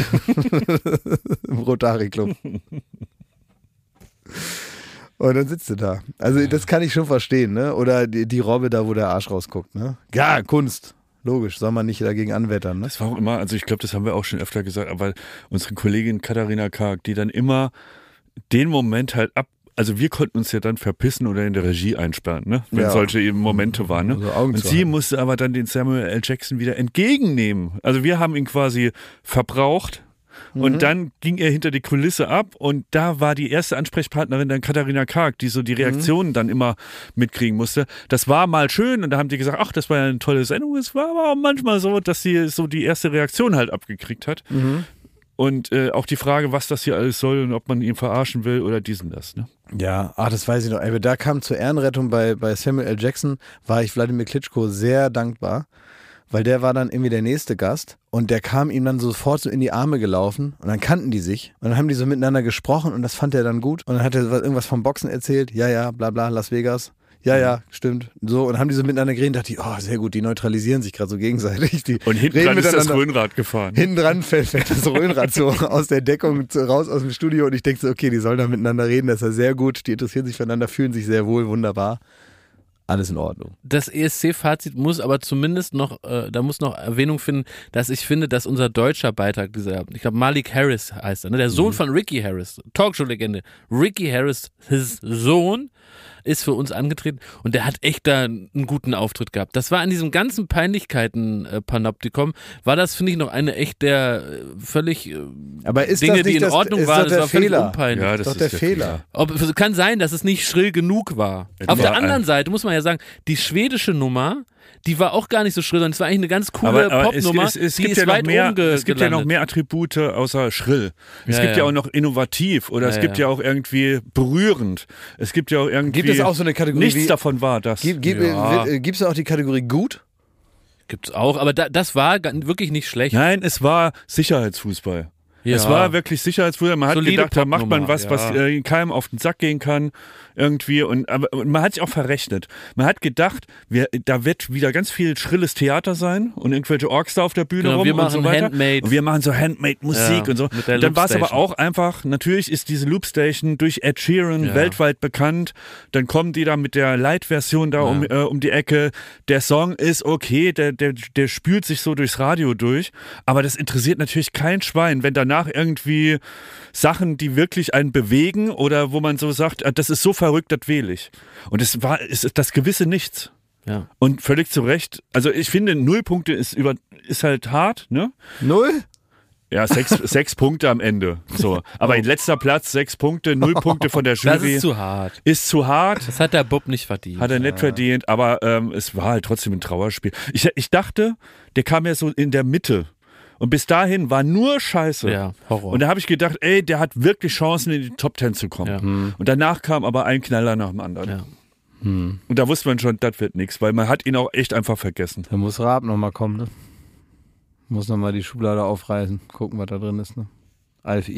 Im Rotary Club. Und dann sitzt du da. Also das kann ich schon verstehen, ne? Oder die Robbe da, wo der Arsch rausguckt, ne? Ja, Kunst. Logisch, soll man nicht dagegen anwettern, ne? Das war auch immer, also ich glaube, das haben wir auch schon öfter gesagt, aber unsere Kollegin Katharina Karg, die dann immer den Moment halt also wir konnten uns ja dann verpissen oder in der Regie einsperren, ne? Wenn solche eben Momente waren. Ne? Also und sie musste aber dann den Samuel L. Jackson wieder entgegennehmen. Also wir haben ihn quasi verbraucht und dann ging er hinter die Kulisse ab und da war die erste Ansprechpartnerin dann Katharina Karg, die so die Reaktionen dann immer mitkriegen musste. Das war mal schön und da haben die gesagt, ach, das war ja eine tolle Sendung. Es war aber auch manchmal so, dass sie so die erste Reaktion halt abgekriegt hat. Mhm. Und auch die Frage, was das hier alles soll und ob man ihn verarschen will oder dies und das. Ne? Ja, das weiß ich noch. Ey, da kam zur Ehrenrettung bei Samuel L. Jackson, war ich Wladimir Klitschko sehr dankbar, weil der war dann irgendwie der nächste Gast und der kam ihm dann sofort so in die Arme gelaufen und dann kannten die sich und dann haben die so miteinander gesprochen und das fand er dann gut und dann hat er irgendwas vom Boxen erzählt, ja, bla bla, Las Vegas. Ja, stimmt. So, und haben die so miteinander geredet, dachte ich, oh, sehr gut, die neutralisieren sich gerade so gegenseitig. Und hinten dran ist das Röhnrad gefahren. Hinten dran fällt das Röhnrad so aus der Deckung raus aus dem Studio und ich denke so, okay, die sollen da miteinander reden, das ist ja sehr gut, die interessieren sich füreinander, fühlen sich sehr wohl, wunderbar. Alles in Ordnung. Das ESC-Fazit muss aber zumindest noch, da muss noch Erwähnung finden, dass ich finde, dass unser deutscher Beitrag, ich glaube Malik Harris heißt er, ne? Der Sohn von Ricky Harris, Talkshow-Legende. Ricky Harris, his Sohn, ist für uns angetreten und der hat echt da einen guten Auftritt gehabt. Das war in diesem ganzen Peinlichkeiten-Panoptikum, war das, finde ich, noch eine echt der völlig aber ist Dinge, das nicht die in Ordnung waren. Das war völlig unpeinlich. Ja, das ist doch der Fehler. Kann sein, dass es nicht schrill genug war. Auf der anderen Seite muss man ja sagen, die schwedische Nummer, die war auch gar nicht so schrill, sondern es war eigentlich eine ganz coole Popnummer. Es gibt ja noch mehr Attribute außer schrill. Es gibt ja auch noch innovativ oder es gibt ja auch irgendwie berührend. Es gibt ja auch irgendwie. Gibt es auch so eine Kategorie? Nichts davon war das. Gibt es auch die Kategorie gut? Gibt's auch, aber das war wirklich nicht schlecht. Nein, es war Sicherheitsfußball. Ja. Es war wirklich Sicherheitsfußball. Man hat gedacht, da macht man was keinem auf den Sack gehen kann. Irgendwie. Und man hat sich auch verrechnet. Man hat gedacht, da wird wieder ganz viel schrilles Theater sein und irgendwelche Orks da auf der Bühne rum und so weiter. Und wir machen so Handmade-Musik und so. Und dann war es aber auch einfach, natürlich ist diese Loopstation durch Ed Sheeran weltweit bekannt. Dann kommen die da mit der Light-Version da um die Ecke. Der Song ist okay, der spült sich so durchs Radio durch. Aber das interessiert natürlich kein Schwein, wenn danach irgendwie Sachen, die wirklich einen bewegen oder wo man so sagt, das ist so verrückt, das wähle ich. Und es ist das gewisse Nichts. Ja. Und völlig zu Recht. Also ich finde, 0 Punkte ist halt hart, ne? 0? Ja, 6 Punkte am Ende. So. Aber in letzter Platz 6 Punkte, 0 Punkte von der Jury. Das ist zu hart. Ist zu hart. Das hat der Bub nicht verdient. Hat er nicht verdient, aber es war halt trotzdem ein Trauerspiel. Ich dachte, der kam ja so in der Mitte. Und bis dahin war nur Scheiße. Ja, Horror. Und da habe ich gedacht, der hat wirklich Chancen, in die Top 10 zu kommen. Ja. Und danach kam aber ein Knaller nach dem anderen. Ja. Und da wusste man schon, das wird nichts, weil man hat ihn auch echt einfach vergessen. Da muss Raab nochmal kommen, ne? Muss nochmal die Schublade aufreißen, gucken, was da drin ist, ne? Alf Igel.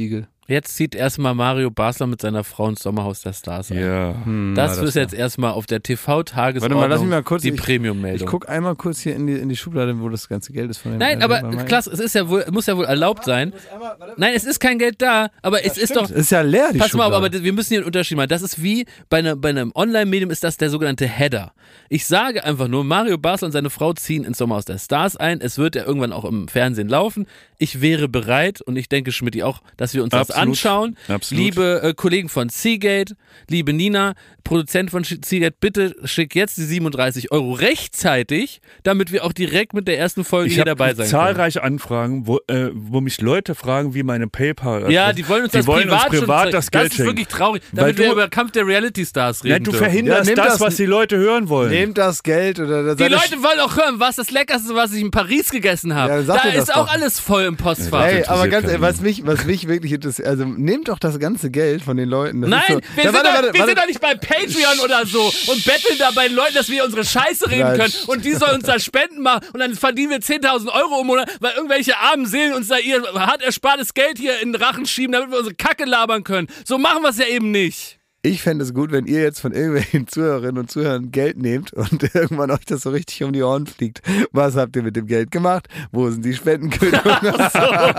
Jetzt zieht erstmal Mario Basler mit seiner Frau ins Sommerhaus der Stars ein. Ja. Das ist jetzt erstmal auf der TV-Tagesordnung. Warte mal, lass mich mal kurz die Premium-Meldung. Ich gucke einmal kurz hier in die Schublade, wo das ganze Geld ist von dem. Nein, aber klasse, es ist ja wohl, muss ja wohl erlaubt sein. Nein, es ist kein Geld da, aber es ist doch. Es ist ja leer, die Pass mal auf, Schublade. aber wir müssen hier einen Unterschied machen. Das ist wie bei einem Online-Medium, ist das der sogenannte Header. Ich sage einfach nur, Mario Basler und seine Frau ziehen ins Sommerhaus der Stars ein. Es wird ja irgendwann auch im Fernsehen laufen. Ich wäre bereit und ich denke, Schmidti auch, dass wir uns das anschauen. Absolut. Liebe Kollegen von Seagate, liebe Nina, Produzent von Seagate, bitte schick jetzt die 37 € rechtzeitig, damit wir auch direkt mit der ersten Folge hier dabei sein können. Ich habe zahlreiche Anfragen, wo mich Leute fragen, wie meine PayPal. Ja, die wollen uns das privat das Geld schenken. Das ist wirklich traurig, damit wir über Kampf der Reality-Stars reden. Ja, du verhinderst das, was die Leute hören wollen. Nehmt das Geld oder die Leute wollen auch hören, was das Leckerste, was ich in Paris gegessen habe. Ja, da ist auch alles voll im Postfach. Ey, aber ganz ehrlich, was mich wirklich interessiert, also nehmt doch das ganze Geld von den Leuten. Das Nein, so, wir sind doch nicht bei Patreon oder so und betteln da bei den Leuten, dass wir unsere Scheiße reden können und die sollen uns da Spenden machen und dann verdienen wir 10.000 € im Monat, weil irgendwelche armen Seelen uns da ihr hart erspartes Geld hier in den Rachen schieben, damit wir unsere Kacke labern können. So machen wir es ja eben nicht. Ich fände es gut, wenn ihr jetzt von irgendwelchen Zuhörerinnen und Zuhörern Geld nehmt und irgendwann euch das so richtig um die Ohren fliegt. Was habt ihr mit dem Geld gemacht? Wo sind die Spendenkündungen? Das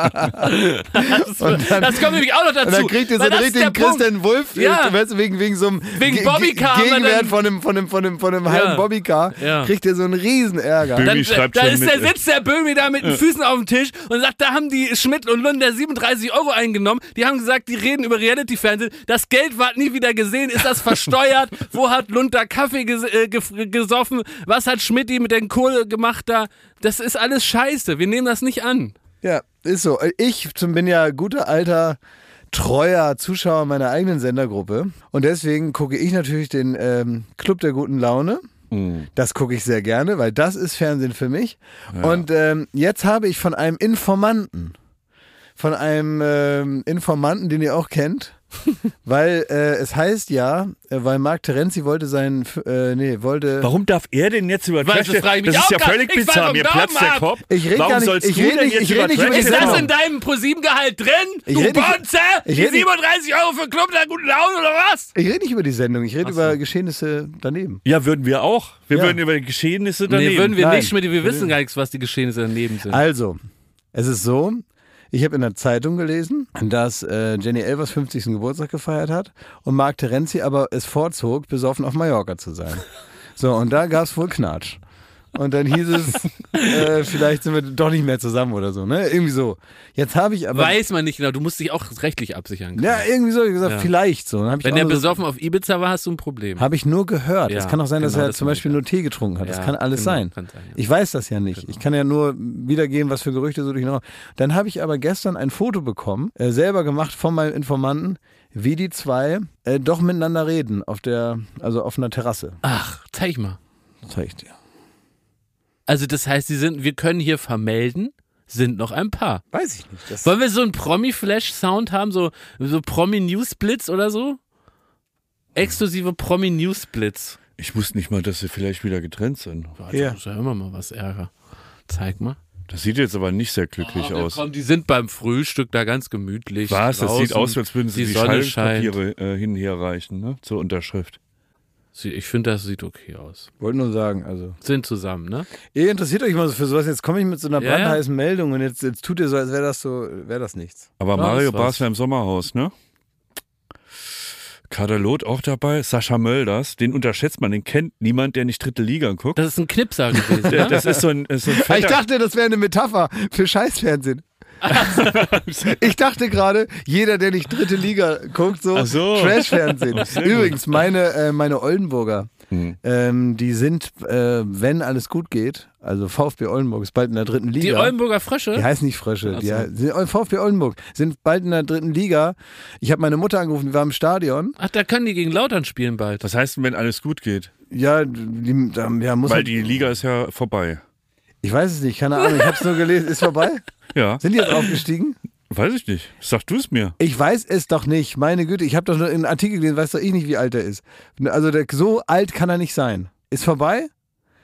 kommt nämlich auch noch dazu. Und dann kriegt ihr so einen richtigen Christian Wolf, wegen so einem Gegenwert von einem halben Bobbycar, kriegt ihr so einen riesen Ärger. Böhmi sitzt der Böhmi da mit den Füßen auf dem Tisch und sagt, da haben die Schmidt und Lund 37 € eingenommen. Die haben gesagt, die reden über Reality-Fernsehen. Das Geld war nie wieder gesehen, ist das versteuert? Wo hat Lund da Kaffee gesoffen? Was hat Schmidti mit den Kohle gemacht da? Das ist alles scheiße, wir nehmen das nicht an. Ja, ist so. Ich bin ja guter alter, treuer Zuschauer meiner eigenen Sendergruppe und deswegen gucke ich natürlich den Club der guten Laune. Das gucke ich sehr gerne, weil das ist Fernsehen für mich. Ja. Und jetzt habe ich von einem Informanten, den ihr auch kennt, weil es heißt ja, weil Marc Terenzi wollte Warum darf er denn jetzt über Trash? Das ist ja völlig bizarr, mir platzt der Kopf. Warum sollst du denn jetzt über Trash? Ist das in deinem ProSieben-Gehalt drin? Du Bonze? Die 37 € für Club der guten Laune oder was? Ich rede nicht über die Sendung, ich rede über Geschehnisse daneben. Ja, würden wir auch. Wir würden über Geschehnisse daneben. Nee, würden wir nicht, Schmidt, wir wissen gar nichts, was die Geschehnisse daneben sind. Also, es ist so, ich habe in der Zeitung gelesen, dass Jenny Elvers 50. Geburtstag gefeiert hat und Marc Terenzi aber es vorzog, besoffen auf Mallorca zu sein. So, und da gab es wohl Knatsch. Und dann hieß es, vielleicht sind wir doch nicht mehr zusammen oder so, ne? Irgendwie so. Jetzt habe ich aber... Weiß man nicht genau, du musst dich auch rechtlich absichern können. Ja, irgendwie so, ich gesagt, vielleicht so. Wenn der besoffen auf Ibiza war, hast du ein Problem. Habe ich nur gehört. Es kann auch sein, dass er zum Beispiel nur Tee getrunken hat. Das kann alles sein. Ich weiß das ja nicht. Ich kann ja nur wiedergeben, was für Gerüchte so durch den Raum. Dann habe ich aber gestern ein Foto bekommen, selber gemacht von meinem Informanten, wie die zwei doch miteinander reden, auf einer Terrasse. Ach, zeig mal. Zeig ich dir. Also das heißt, wir können hier vermelden, sind noch ein Paar. Weiß ich nicht. Wollen wir so einen Promi-Flash-Sound haben, so Promi-News-Blitz oder so? Exklusive Promi-News-Blitz. Ich wusste nicht mal, dass sie vielleicht wieder getrennt sind. Ja. Das ist ja immer mal was Ärger. Zeig mal. Das sieht jetzt aber nicht sehr glücklich aus. Komm, die sind beim Frühstück da ganz gemütlich. Was? Das sieht aus, als würden sie die Schallpapiere hin und her reichen, ne? Zur Unterschrift. Ich finde, das sieht okay aus. Wollte nur sagen, also. Sind zusammen, ne? Ihr interessiert euch mal so für sowas. Jetzt komme ich mit so einer brandheißen Meldung und jetzt tut ihr so, als wäre das nichts. Aber Mario Basler im Sommerhaus, ne? Kaderlot auch dabei, Sascha Mölders, den unterschätzt man, den kennt niemand, der nicht dritte Liga guckt. Das ist ein Knipser gewesen, ne? Das ist so ein Ich dachte, das wäre eine Metapher für Scheißfernsehen. Ich dachte gerade, jeder, der nicht dritte Liga guckt, so Trash-Fernsehen. Übrigens, meine Oldenburger, die sind, wenn alles gut geht, also VfB Oldenburg ist bald in der dritten Liga. Die Oldenburger Frösche? Die heißen nicht Frösche. VfB Oldenburg sind bald in der dritten Liga. Ich habe meine Mutter angerufen, die war im Stadion. Ach, da können die gegen Lautern spielen bald. Was heißt denn, wenn alles gut geht? Ja, weil die Liga ist ja vorbei. Ich weiß es nicht, keine Ahnung, ich habe es nur gelesen. Ist vorbei? Ja. Sind die jetzt aufgestiegen? Weiß ich nicht. Sag du es mir. Ich weiß es doch nicht. Meine Güte, ich habe doch nur einen Artikel gelesen, weiß doch ich nicht, wie alt er ist. Also so alt kann er nicht sein. Ist vorbei?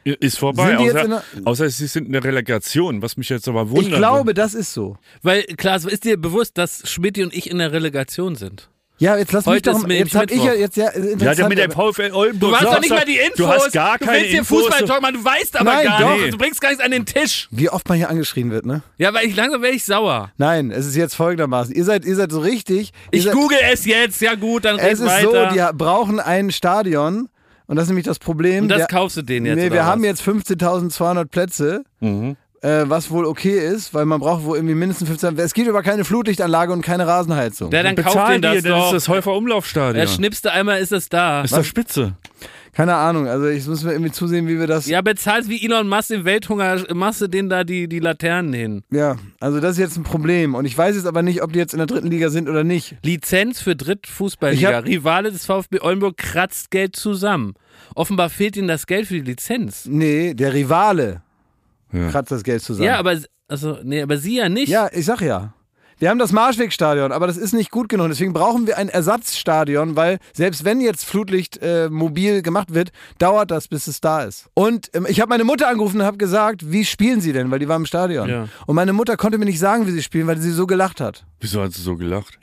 Ist vorbei, außer sie sind in der Relegation, was mich jetzt aber wundert. Ich glaube, das ist so. Weil, Klaas, ist dir bewusst, dass Schmidti und ich in der Relegation sind? Ja, jetzt lass mich doch. Jetzt hab ich ja jetzt ja mit der VfL Oldenburg. Du hast doch nicht mal die Infos. Du hast gar keine Infos. Du willst hier Fußball-Talk machen, du weißt aber Nein, gar doch. nicht. Du bringst gar nichts an den Tisch. Wie oft man hier angeschrien wird, ne? Ja, weil langsam werde ich sauer. Nein, es ist jetzt folgendermaßen. Ihr seid so richtig. Ich google es jetzt. Ja gut, dann red weiter. Es ist so, die brauchen ein Stadion. Und das ist nämlich das Problem. Und das kaufst du denen jetzt, Nee, wir haben jetzt 15.200 Plätze. Was wohl okay ist, weil man braucht wohl irgendwie mindestens 15. Es gibt aber keine Flutlichtanlage und keine Rasenheizung. Ja, dann kauft den das doch. Das ist das Häufer Umlaufstadion. Der schnippste einmal ist es da. Ist doch spitze. Keine Ahnung, also ich muss mir irgendwie zusehen, wie wir das... Ja, bezahlst wie Elon Musk im Welthunger, machst du denen da die Laternen hin. Ja, also das ist jetzt ein Problem und ich weiß jetzt aber nicht, ob die jetzt in der 3. Liga sind oder nicht. Lizenz für Drittfußballliga. Rivale des VfB Oldenburg kratzt Geld zusammen. Offenbar fehlt ihnen das Geld für die Lizenz. Nee, der Rivale kratzt das Geld zusammen. Ja, aber sie ja nicht. Ja, ich sag ja. Wir haben das Marschwegstadion, aber das ist nicht gut genug. Deswegen brauchen wir ein Ersatzstadion, weil selbst wenn jetzt Flutlicht mobil gemacht wird, dauert das, bis es da ist. Und ich habe meine Mutter angerufen und habe gesagt, wie spielen sie denn? Weil die war im Stadion. Ja. Und meine Mutter konnte mir nicht sagen, wie sie spielen, weil sie so gelacht hat. Wieso hat sie so gelacht?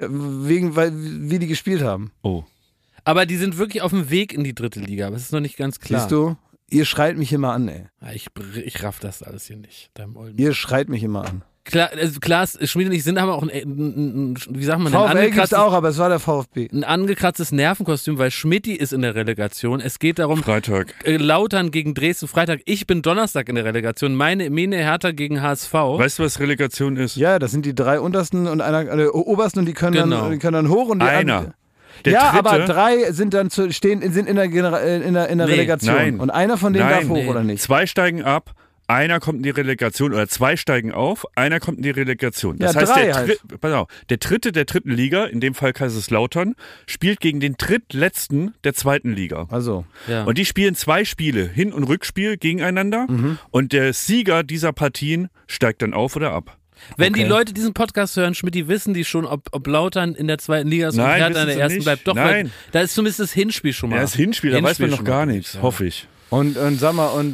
Wie die gespielt haben. Oh. Aber die sind wirklich auf dem Weg in die 3. Liga, aber es ist noch nicht ganz klar. Siehst du? Ihr schreit mich immer an, ey. Ja, ich raff das alles hier nicht. Ihr schreit mich immer an. Klaas, Schmied und ich haben auch wie sagt man, VfL gibt's auch, aber es war der VfB. Ein angekratztes Nervenkostüm, weil Schmidti ist in der Relegation. Es geht darum, Freitag. Lautern gegen Dresden Freitag. Ich bin Donnerstag in der Relegation. Meine Hertha gegen HSV. Weißt du, was Relegation ist? Ja, das sind die 3 untersten und einer obersten und die können dann hoch und die einer. Ja, Dritte, aber 3 sind dann sind in der Relegation. Nein. Und einer von denen darf hoch, oder nicht? 2 steigen ab, einer kommt in die Relegation oder 2 steigen auf, einer kommt in die Relegation. Das heißt, der Dritte der 3. Liga, in dem Fall Kaiserslautern, spielt gegen den Drittletzten der 2. Liga. Also. Ja. Und die spielen 2 Spiele, Hin- und Rückspiel gegeneinander und der Sieger dieser Partien steigt dann auf oder ab. Wenn die Leute diesen Podcast hören, Schmidt, die wissen die schon, ob Lautern in der 2. Liga ist und Hertha in der 1. bleibt. Doch, nein. Da ist zumindest das Hinspiel schon mal. Ja, das Hinspiel, da weiß man noch gar nichts, hoffe ich. Und sag mal, und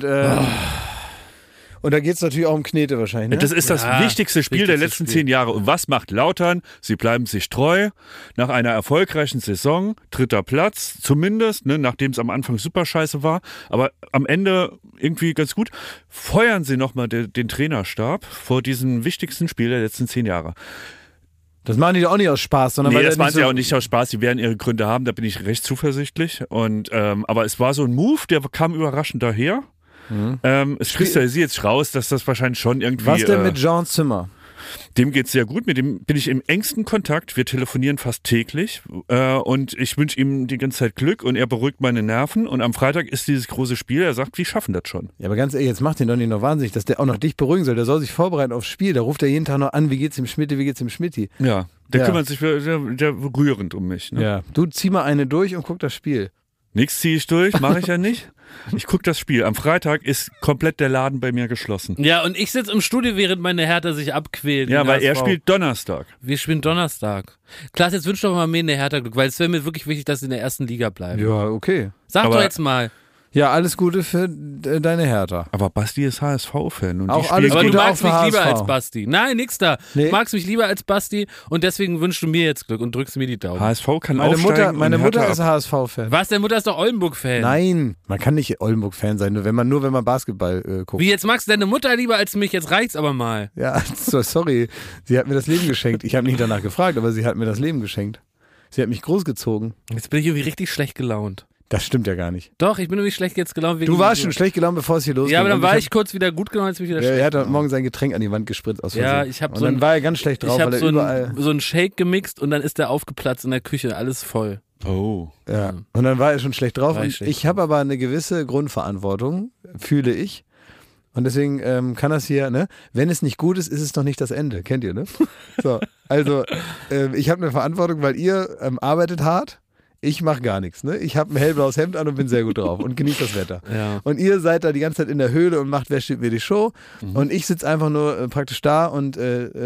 da geht es natürlich auch um Knete wahrscheinlich, ne? Das ist das wichtigste Spiel der letzten 10 Jahre. Und was macht Lautern? Sie bleiben sich treu. Nach einer erfolgreichen Saison, 3. Platz, zumindest, ne, nachdem es am Anfang super scheiße war, aber am Ende irgendwie ganz gut, feuern sie nochmal den Trainerstab vor diesem wichtigsten Spiel der letzten 10 Jahre. Das machen die doch auch nicht aus Spaß, sondern weil das machen sie auch nicht aus Spaß. Die werden ihre Gründe haben, da bin ich recht zuversichtlich. Und, aber es war so ein Move, der kam überraschend daher. Es kristallisiert jetzt raus, dass das wahrscheinlich schon irgendwie... Was denn mit Jean Zimmer? Dem geht's sehr gut, mit dem bin ich im engsten Kontakt. Wir telefonieren fast täglich und ich wünsche ihm die ganze Zeit Glück und er beruhigt meine Nerven und am Freitag ist dieses große Spiel, er sagt, wir schaffen das schon. Ja, aber ganz ehrlich, jetzt macht den doch nicht noch wahnsinnig, dass der auch noch dich beruhigen soll. Der soll sich vorbereiten aufs Spiel, da ruft er jeden Tag noch an, wie geht's dem Schmidti? Ja, der kümmert sich der rührend um mich. Ne? Ja, du zieh mal eine durch und guck das Spiel. Nichts ziehe ich durch, mache ich ja nicht. Ich gucke das Spiel. Am Freitag ist komplett der Laden bei mir geschlossen. Ja, und ich sitze im Studio, während meine Hertha sich abquält. Ja, weil er spielt Donnerstag. Wir spielen Donnerstag. Klaas, jetzt wünsch doch mal mir eine Hertha Glück, weil es wäre mir wirklich wichtig, dass sie in der 1. Liga bleiben. Ja, okay. Sag doch jetzt mal. Ja, alles Gute für deine Hertha. Aber Basti ist HSV-Fan. Und auch alles aber Gute du magst mich HSV. lieber als Basti. Nein, nix da. Nee. Du magst mich lieber als Basti und deswegen wünschst du mir jetzt Glück und drückst mir die Daumen. HSV kann aufsteigen. Meine Mutter ist HSV-Fan. Was? Deine Mutter ist doch Oldenburg-Fan. Nein, man kann nicht Oldenburg-Fan sein, nur wenn man Basketball guckt. Wie, jetzt magst du deine Mutter lieber als mich? Jetzt reicht's aber mal. Ja, sorry. Sie hat mir das Leben geschenkt. Ich habe nicht danach gefragt, aber sie hat mir das Leben geschenkt. Sie hat mich großgezogen. Jetzt bin ich irgendwie richtig schlecht gelaunt. Das stimmt ja gar nicht. Doch, ich bin irgendwie schlecht jetzt gelaunt. Du warst schon schlecht gelaunt, bevor es hier losging. Ja, aber dann war ich kurz wieder gut gelaunt, jetzt bin ich wieder schlecht. Er hat heute Morgen sein Getränk an die Wand gespritzt aus Versehen. Ja, ich habe dann war er ganz schlecht drauf, weil er überall... so einen Shake gemixt und dann ist der aufgeplatzt in der Küche, alles voll. Oh. Ja, und dann war er schon schlecht drauf. Und ich habe aber eine gewisse Grundverantwortung, fühle ich. Und deswegen kann das hier, ne? Wenn es nicht gut ist, ist es noch nicht das Ende. Kennt ihr, ne? So, also ich habe eine Verantwortung, weil ihr arbeitet hart. Ich mache gar nichts, ne? Ich habe ein hellblaues Hemd an und bin sehr gut drauf und genieße das Wetter. Ja. Und ihr seid da die ganze Zeit in der Höhle und macht Wer steht mir die Show. Und ich sitze einfach nur praktisch da und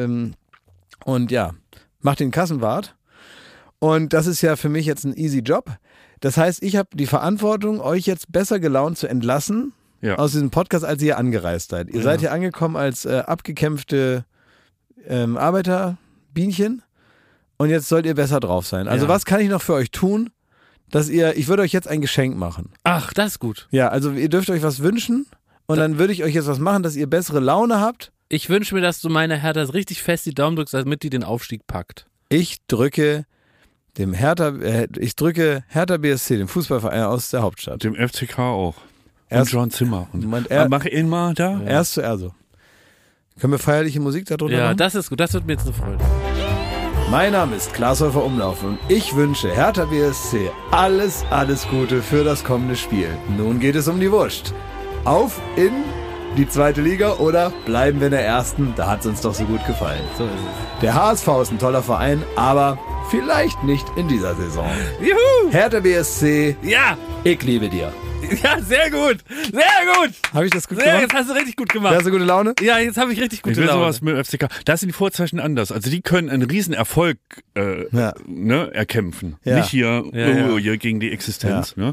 ja, mach den Kassenwart. Und das ist ja für mich jetzt ein easy Job. Das heißt, ich habe die Verantwortung, euch jetzt besser gelaunt zu entlassen, aus diesem Podcast, als ihr hier angereist seid. Ihr seid hier angekommen als abgekämpfte Arbeiterbienchen und jetzt sollt ihr besser drauf sein. Also was kann ich noch für euch tun, ich würde euch jetzt ein Geschenk machen. Ach, das ist gut. Ja, also ihr dürft euch was wünschen und dann würde ich euch jetzt was machen, dass ihr bessere Laune habt. Ich wünsche mir, dass du meiner Hertha richtig fest die Daumen drückst, damit die den Aufstieg packt. Ich drücke Hertha BSC, dem Fußballverein aus der Hauptstadt. Dem FCK auch. Und John Zimmer. Mach ihn mal da. Erst zu so. Können wir feierliche Musik darunter machen? Ja, das ist gut. Das wird mir jetzt eine Freude. Mein Name ist Klaas Häufer Umlauf und ich wünsche Hertha BSC alles Gute für das kommende Spiel. Nun geht es um die Wurst. Auf in die 2. Liga oder bleiben wir in der 1. Da hat es uns doch so gut gefallen. So ist es. Der HSV ist ein toller Verein, aber vielleicht nicht in dieser Saison. Juhu! Hertha BSC, ja, ich liebe dir. Ja, sehr gut. Sehr gut. Habe ich das gut gemacht? Jetzt hast du richtig gut gemacht. Hast du gute Laune? Ja, jetzt habe ich richtig gute Laune. Sowas mit dem FCK. Da sind die Vorzeichen anders. Also die können einen Riesenerfolg erkämpfen. Ja. Nicht hier gegen die Existenz. Ja. Ne?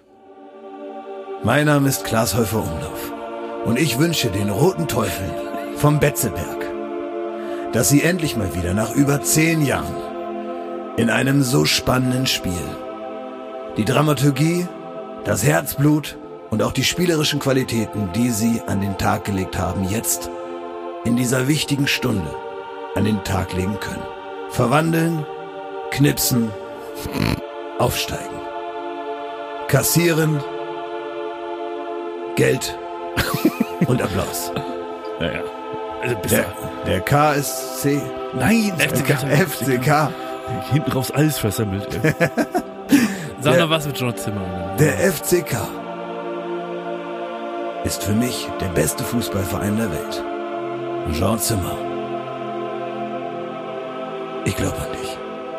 Mein Name ist Klaas Häufer Umlauf und ich wünsche den Roten Teufeln vom Betzeberg, dass sie endlich mal wieder nach über 10 Jahren in einem so spannenden Spiel die Dramaturgie, das Herzblut und auch die spielerischen Qualitäten, die sie an den Tag gelegt haben, jetzt in dieser wichtigen Stunde an den Tag legen können. Verwandeln, knipsen, aufsteigen, kassieren, Geld und Applaus. Ja. Also der KSC. Nein, FCK. Hinten raus alles versammelt. Sag noch was mit John Zimmer. Der FCK ist für mich der beste Fußballverein der Welt. John Zimmer. Ich glaube an dich.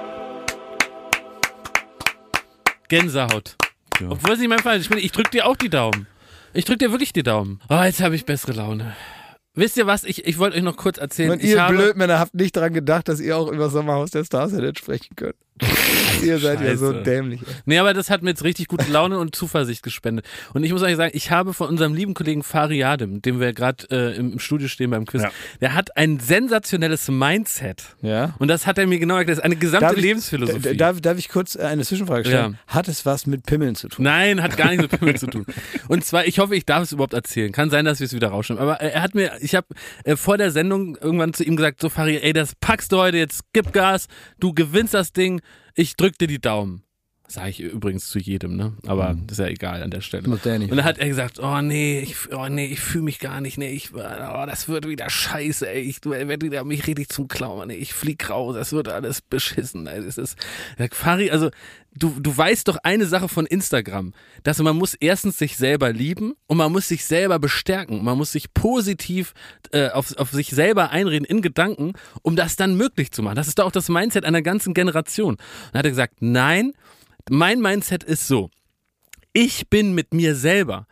Gänsehaut. Ja. Obwohl es nicht mein Fall ist. Ich drück dir auch die Daumen. Ich drück dir wirklich die Daumen. Oh, jetzt habe ich bessere Laune. Wisst ihr was? Ich wollte euch noch kurz erzählen. Und ihr Blödmänner habt nicht daran gedacht, dass ihr auch über Sommerhaus der Stars hättet sprechen könnt. Ihr seid ja so dämlich. Nee, aber das hat mir jetzt richtig gute Laune und Zuversicht gespendet. Und ich muss euch sagen, ich habe von unserem lieben Kollegen Fari Yadim, mit dem wir gerade im Studio stehen beim Quiz, der hat ein sensationelles Mindset. Ja. Und das hat er mir genau erklärt. Das ist eine gesamte Lebensphilosophie. Darf ich kurz eine Zwischenfrage stellen? Ja. Hat es was mit Pimmeln zu tun? Nein, hat gar nichts mit Pimmeln zu tun. Und zwar, ich hoffe, ich darf es überhaupt erzählen. Kann sein, dass wir es wieder rausschneiden. Aber ich habe vor der Sendung irgendwann zu ihm gesagt, so Fari, ey, das packst du heute, jetzt gib Gas, du gewinnst das Ding. Ich drück dir die Daumen. Sage ich übrigens zu jedem, ne? Aber das ist ja egal an der Stelle. Und dann hat er gesagt, ich fühle mich gar nicht, das wird wieder scheiße, ey. Ich werde wieder mich richtig zum Clown, ey. Ich flieg raus, das wird alles beschissen, ey. Das ist, Fari, also du weißt doch eine Sache von Instagram, dass man muss erstens sich selber lieben und man muss sich selber bestärken. Man muss sich positiv auf sich selber einreden in Gedanken, um das dann möglich zu machen. Das ist doch auch das Mindset einer ganzen Generation. Und dann hat er gesagt, nein, mein Mindset ist so, ich bin mit mir selber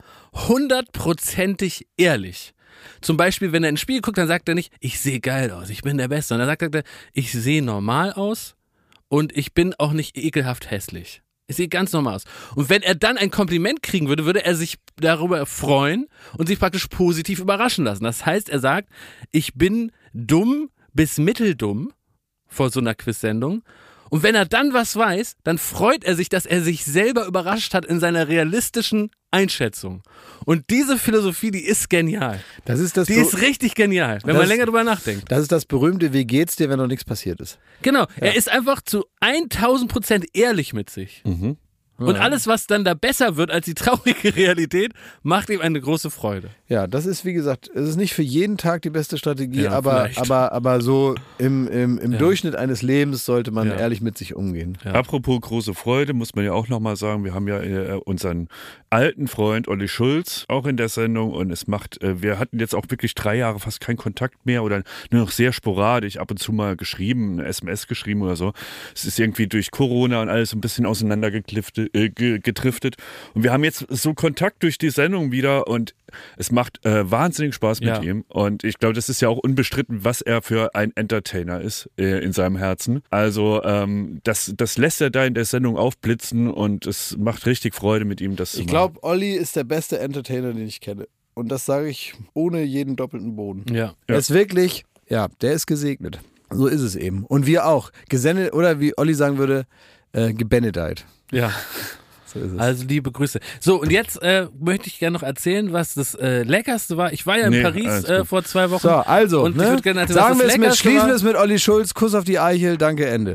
100%ig ehrlich. Zum Beispiel, wenn er ins Spiel guckt, dann sagt er nicht, ich sehe geil aus, ich bin der Beste. Und dann sagt er, ich sehe normal aus und ich bin auch nicht ekelhaft hässlich. Ich sehe ganz normal aus. Und wenn er dann ein Kompliment kriegen würde, würde er sich darüber freuen und sich praktisch positiv überraschen lassen. Das heißt, er sagt, ich bin dumm bis mitteldumm vor so einer Quiz-Sendung. Und wenn er dann was weiß, dann freut er sich, dass er sich selber überrascht hat in seiner realistischen Einschätzung. Und diese Philosophie, die ist genial. Die ist richtig genial, wenn man länger drüber nachdenkt. Das ist das berühmte, wie geht's dir, wenn noch nichts passiert ist. Genau, er ist einfach zu 1000% ehrlich mit sich. Mhm. Und alles, was dann da besser wird als die traurige Realität, macht ihm eine große Freude. Ja, das ist, wie gesagt, es ist nicht für jeden Tag die beste Strategie, aber so im Durchschnitt eines Lebens sollte man ehrlich mit sich umgehen. Ja. Apropos große Freude, muss man ja auch nochmal sagen, wir haben ja unseren alten Freund Olli Schulz auch in der Sendung und wir hatten jetzt auch wirklich 3 Jahre fast keinen Kontakt mehr oder nur noch sehr sporadisch, ab und zu mal geschrieben, eine SMS geschrieben oder so. Es ist irgendwie durch Corona und alles ein bisschen auseinandergedriftet. gedriftet. Und wir haben jetzt so Kontakt durch die Sendung wieder und es macht wahnsinnig Spaß mit ihm. Und ich glaube, das ist ja auch unbestritten, was er für ein Entertainer ist in seinem Herzen. Also das lässt er da in der Sendung aufblitzen und es macht richtig Freude mit ihm, das zu machen. Ich glaube, Olli ist der beste Entertainer, den ich kenne. Und das sage ich ohne jeden doppelten Boden. Ja. Er ist wirklich, der ist gesegnet. So ist es eben. Und wir auch. Gesendet, oder wie Olli sagen würde, gebenedeit. Ja. So ist es. Also liebe Grüße. So, und jetzt möchte ich gerne noch erzählen, was das Leckerste war. Ich war ja in Paris vor 2 Wochen. So, also, und ich würde gerne erzählen, sagen wir es mit, schließen wir es mit Olli Schulz, Kuss auf die Eichel, danke, Ende.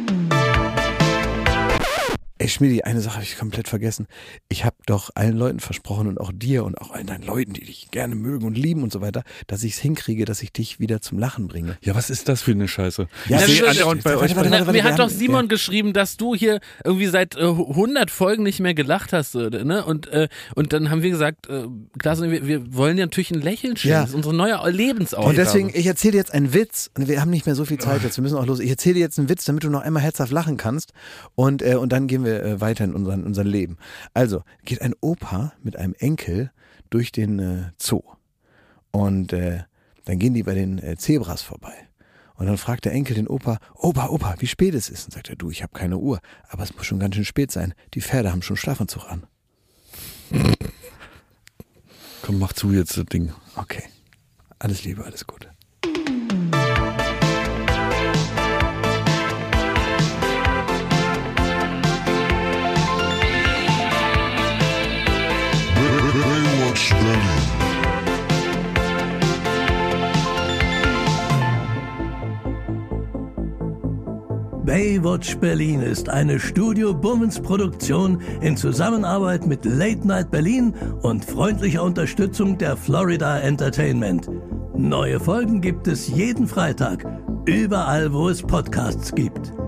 Ey Schmidi, eine Sache habe ich komplett vergessen. Ich habe doch allen Leuten versprochen und auch dir und auch allen deinen Leuten, die dich gerne mögen und lieben und so weiter, dass ich es hinkriege, dass ich dich wieder zum Lachen bringe. Ja, was ist das für eine Scheiße? Ja, mir hat doch Simon geschrieben, dass du hier irgendwie seit 100 Folgen nicht mehr gelacht hast. Ne? Und dann haben wir gesagt, Klaas, wir wollen dir natürlich ein Lächeln schenken. Ja. Das ist unsere neue Lebensaufgabe. Und deswegen, ich erzähle dir jetzt einen Witz. Und wir haben nicht mehr so viel Zeit jetzt, wir müssen auch los. Ich erzähle dir jetzt einen Witz, damit du noch einmal herzhaft lachen kannst. Und dann gehen wir weiter in unser Leben. Also, geht ein Opa mit einem Enkel durch den Zoo. Und dann gehen die bei den Zebras vorbei. Und dann fragt der Enkel den Opa, Opa, wie spät es ist. Und sagt er, du, ich habe keine Uhr, aber es muss schon ganz schön spät sein. Die Pferde haben schon Schlafanzug an. Komm, mach zu jetzt das Ding. Okay. Alles Liebe, alles Gute. Baywatch Berlin ist eine Studio Bummens Produktion in Zusammenarbeit mit Late Night Berlin und freundlicher Unterstützung der Florida Entertainment. Neue Folgen gibt es jeden Freitag, überall wo es Podcasts gibt.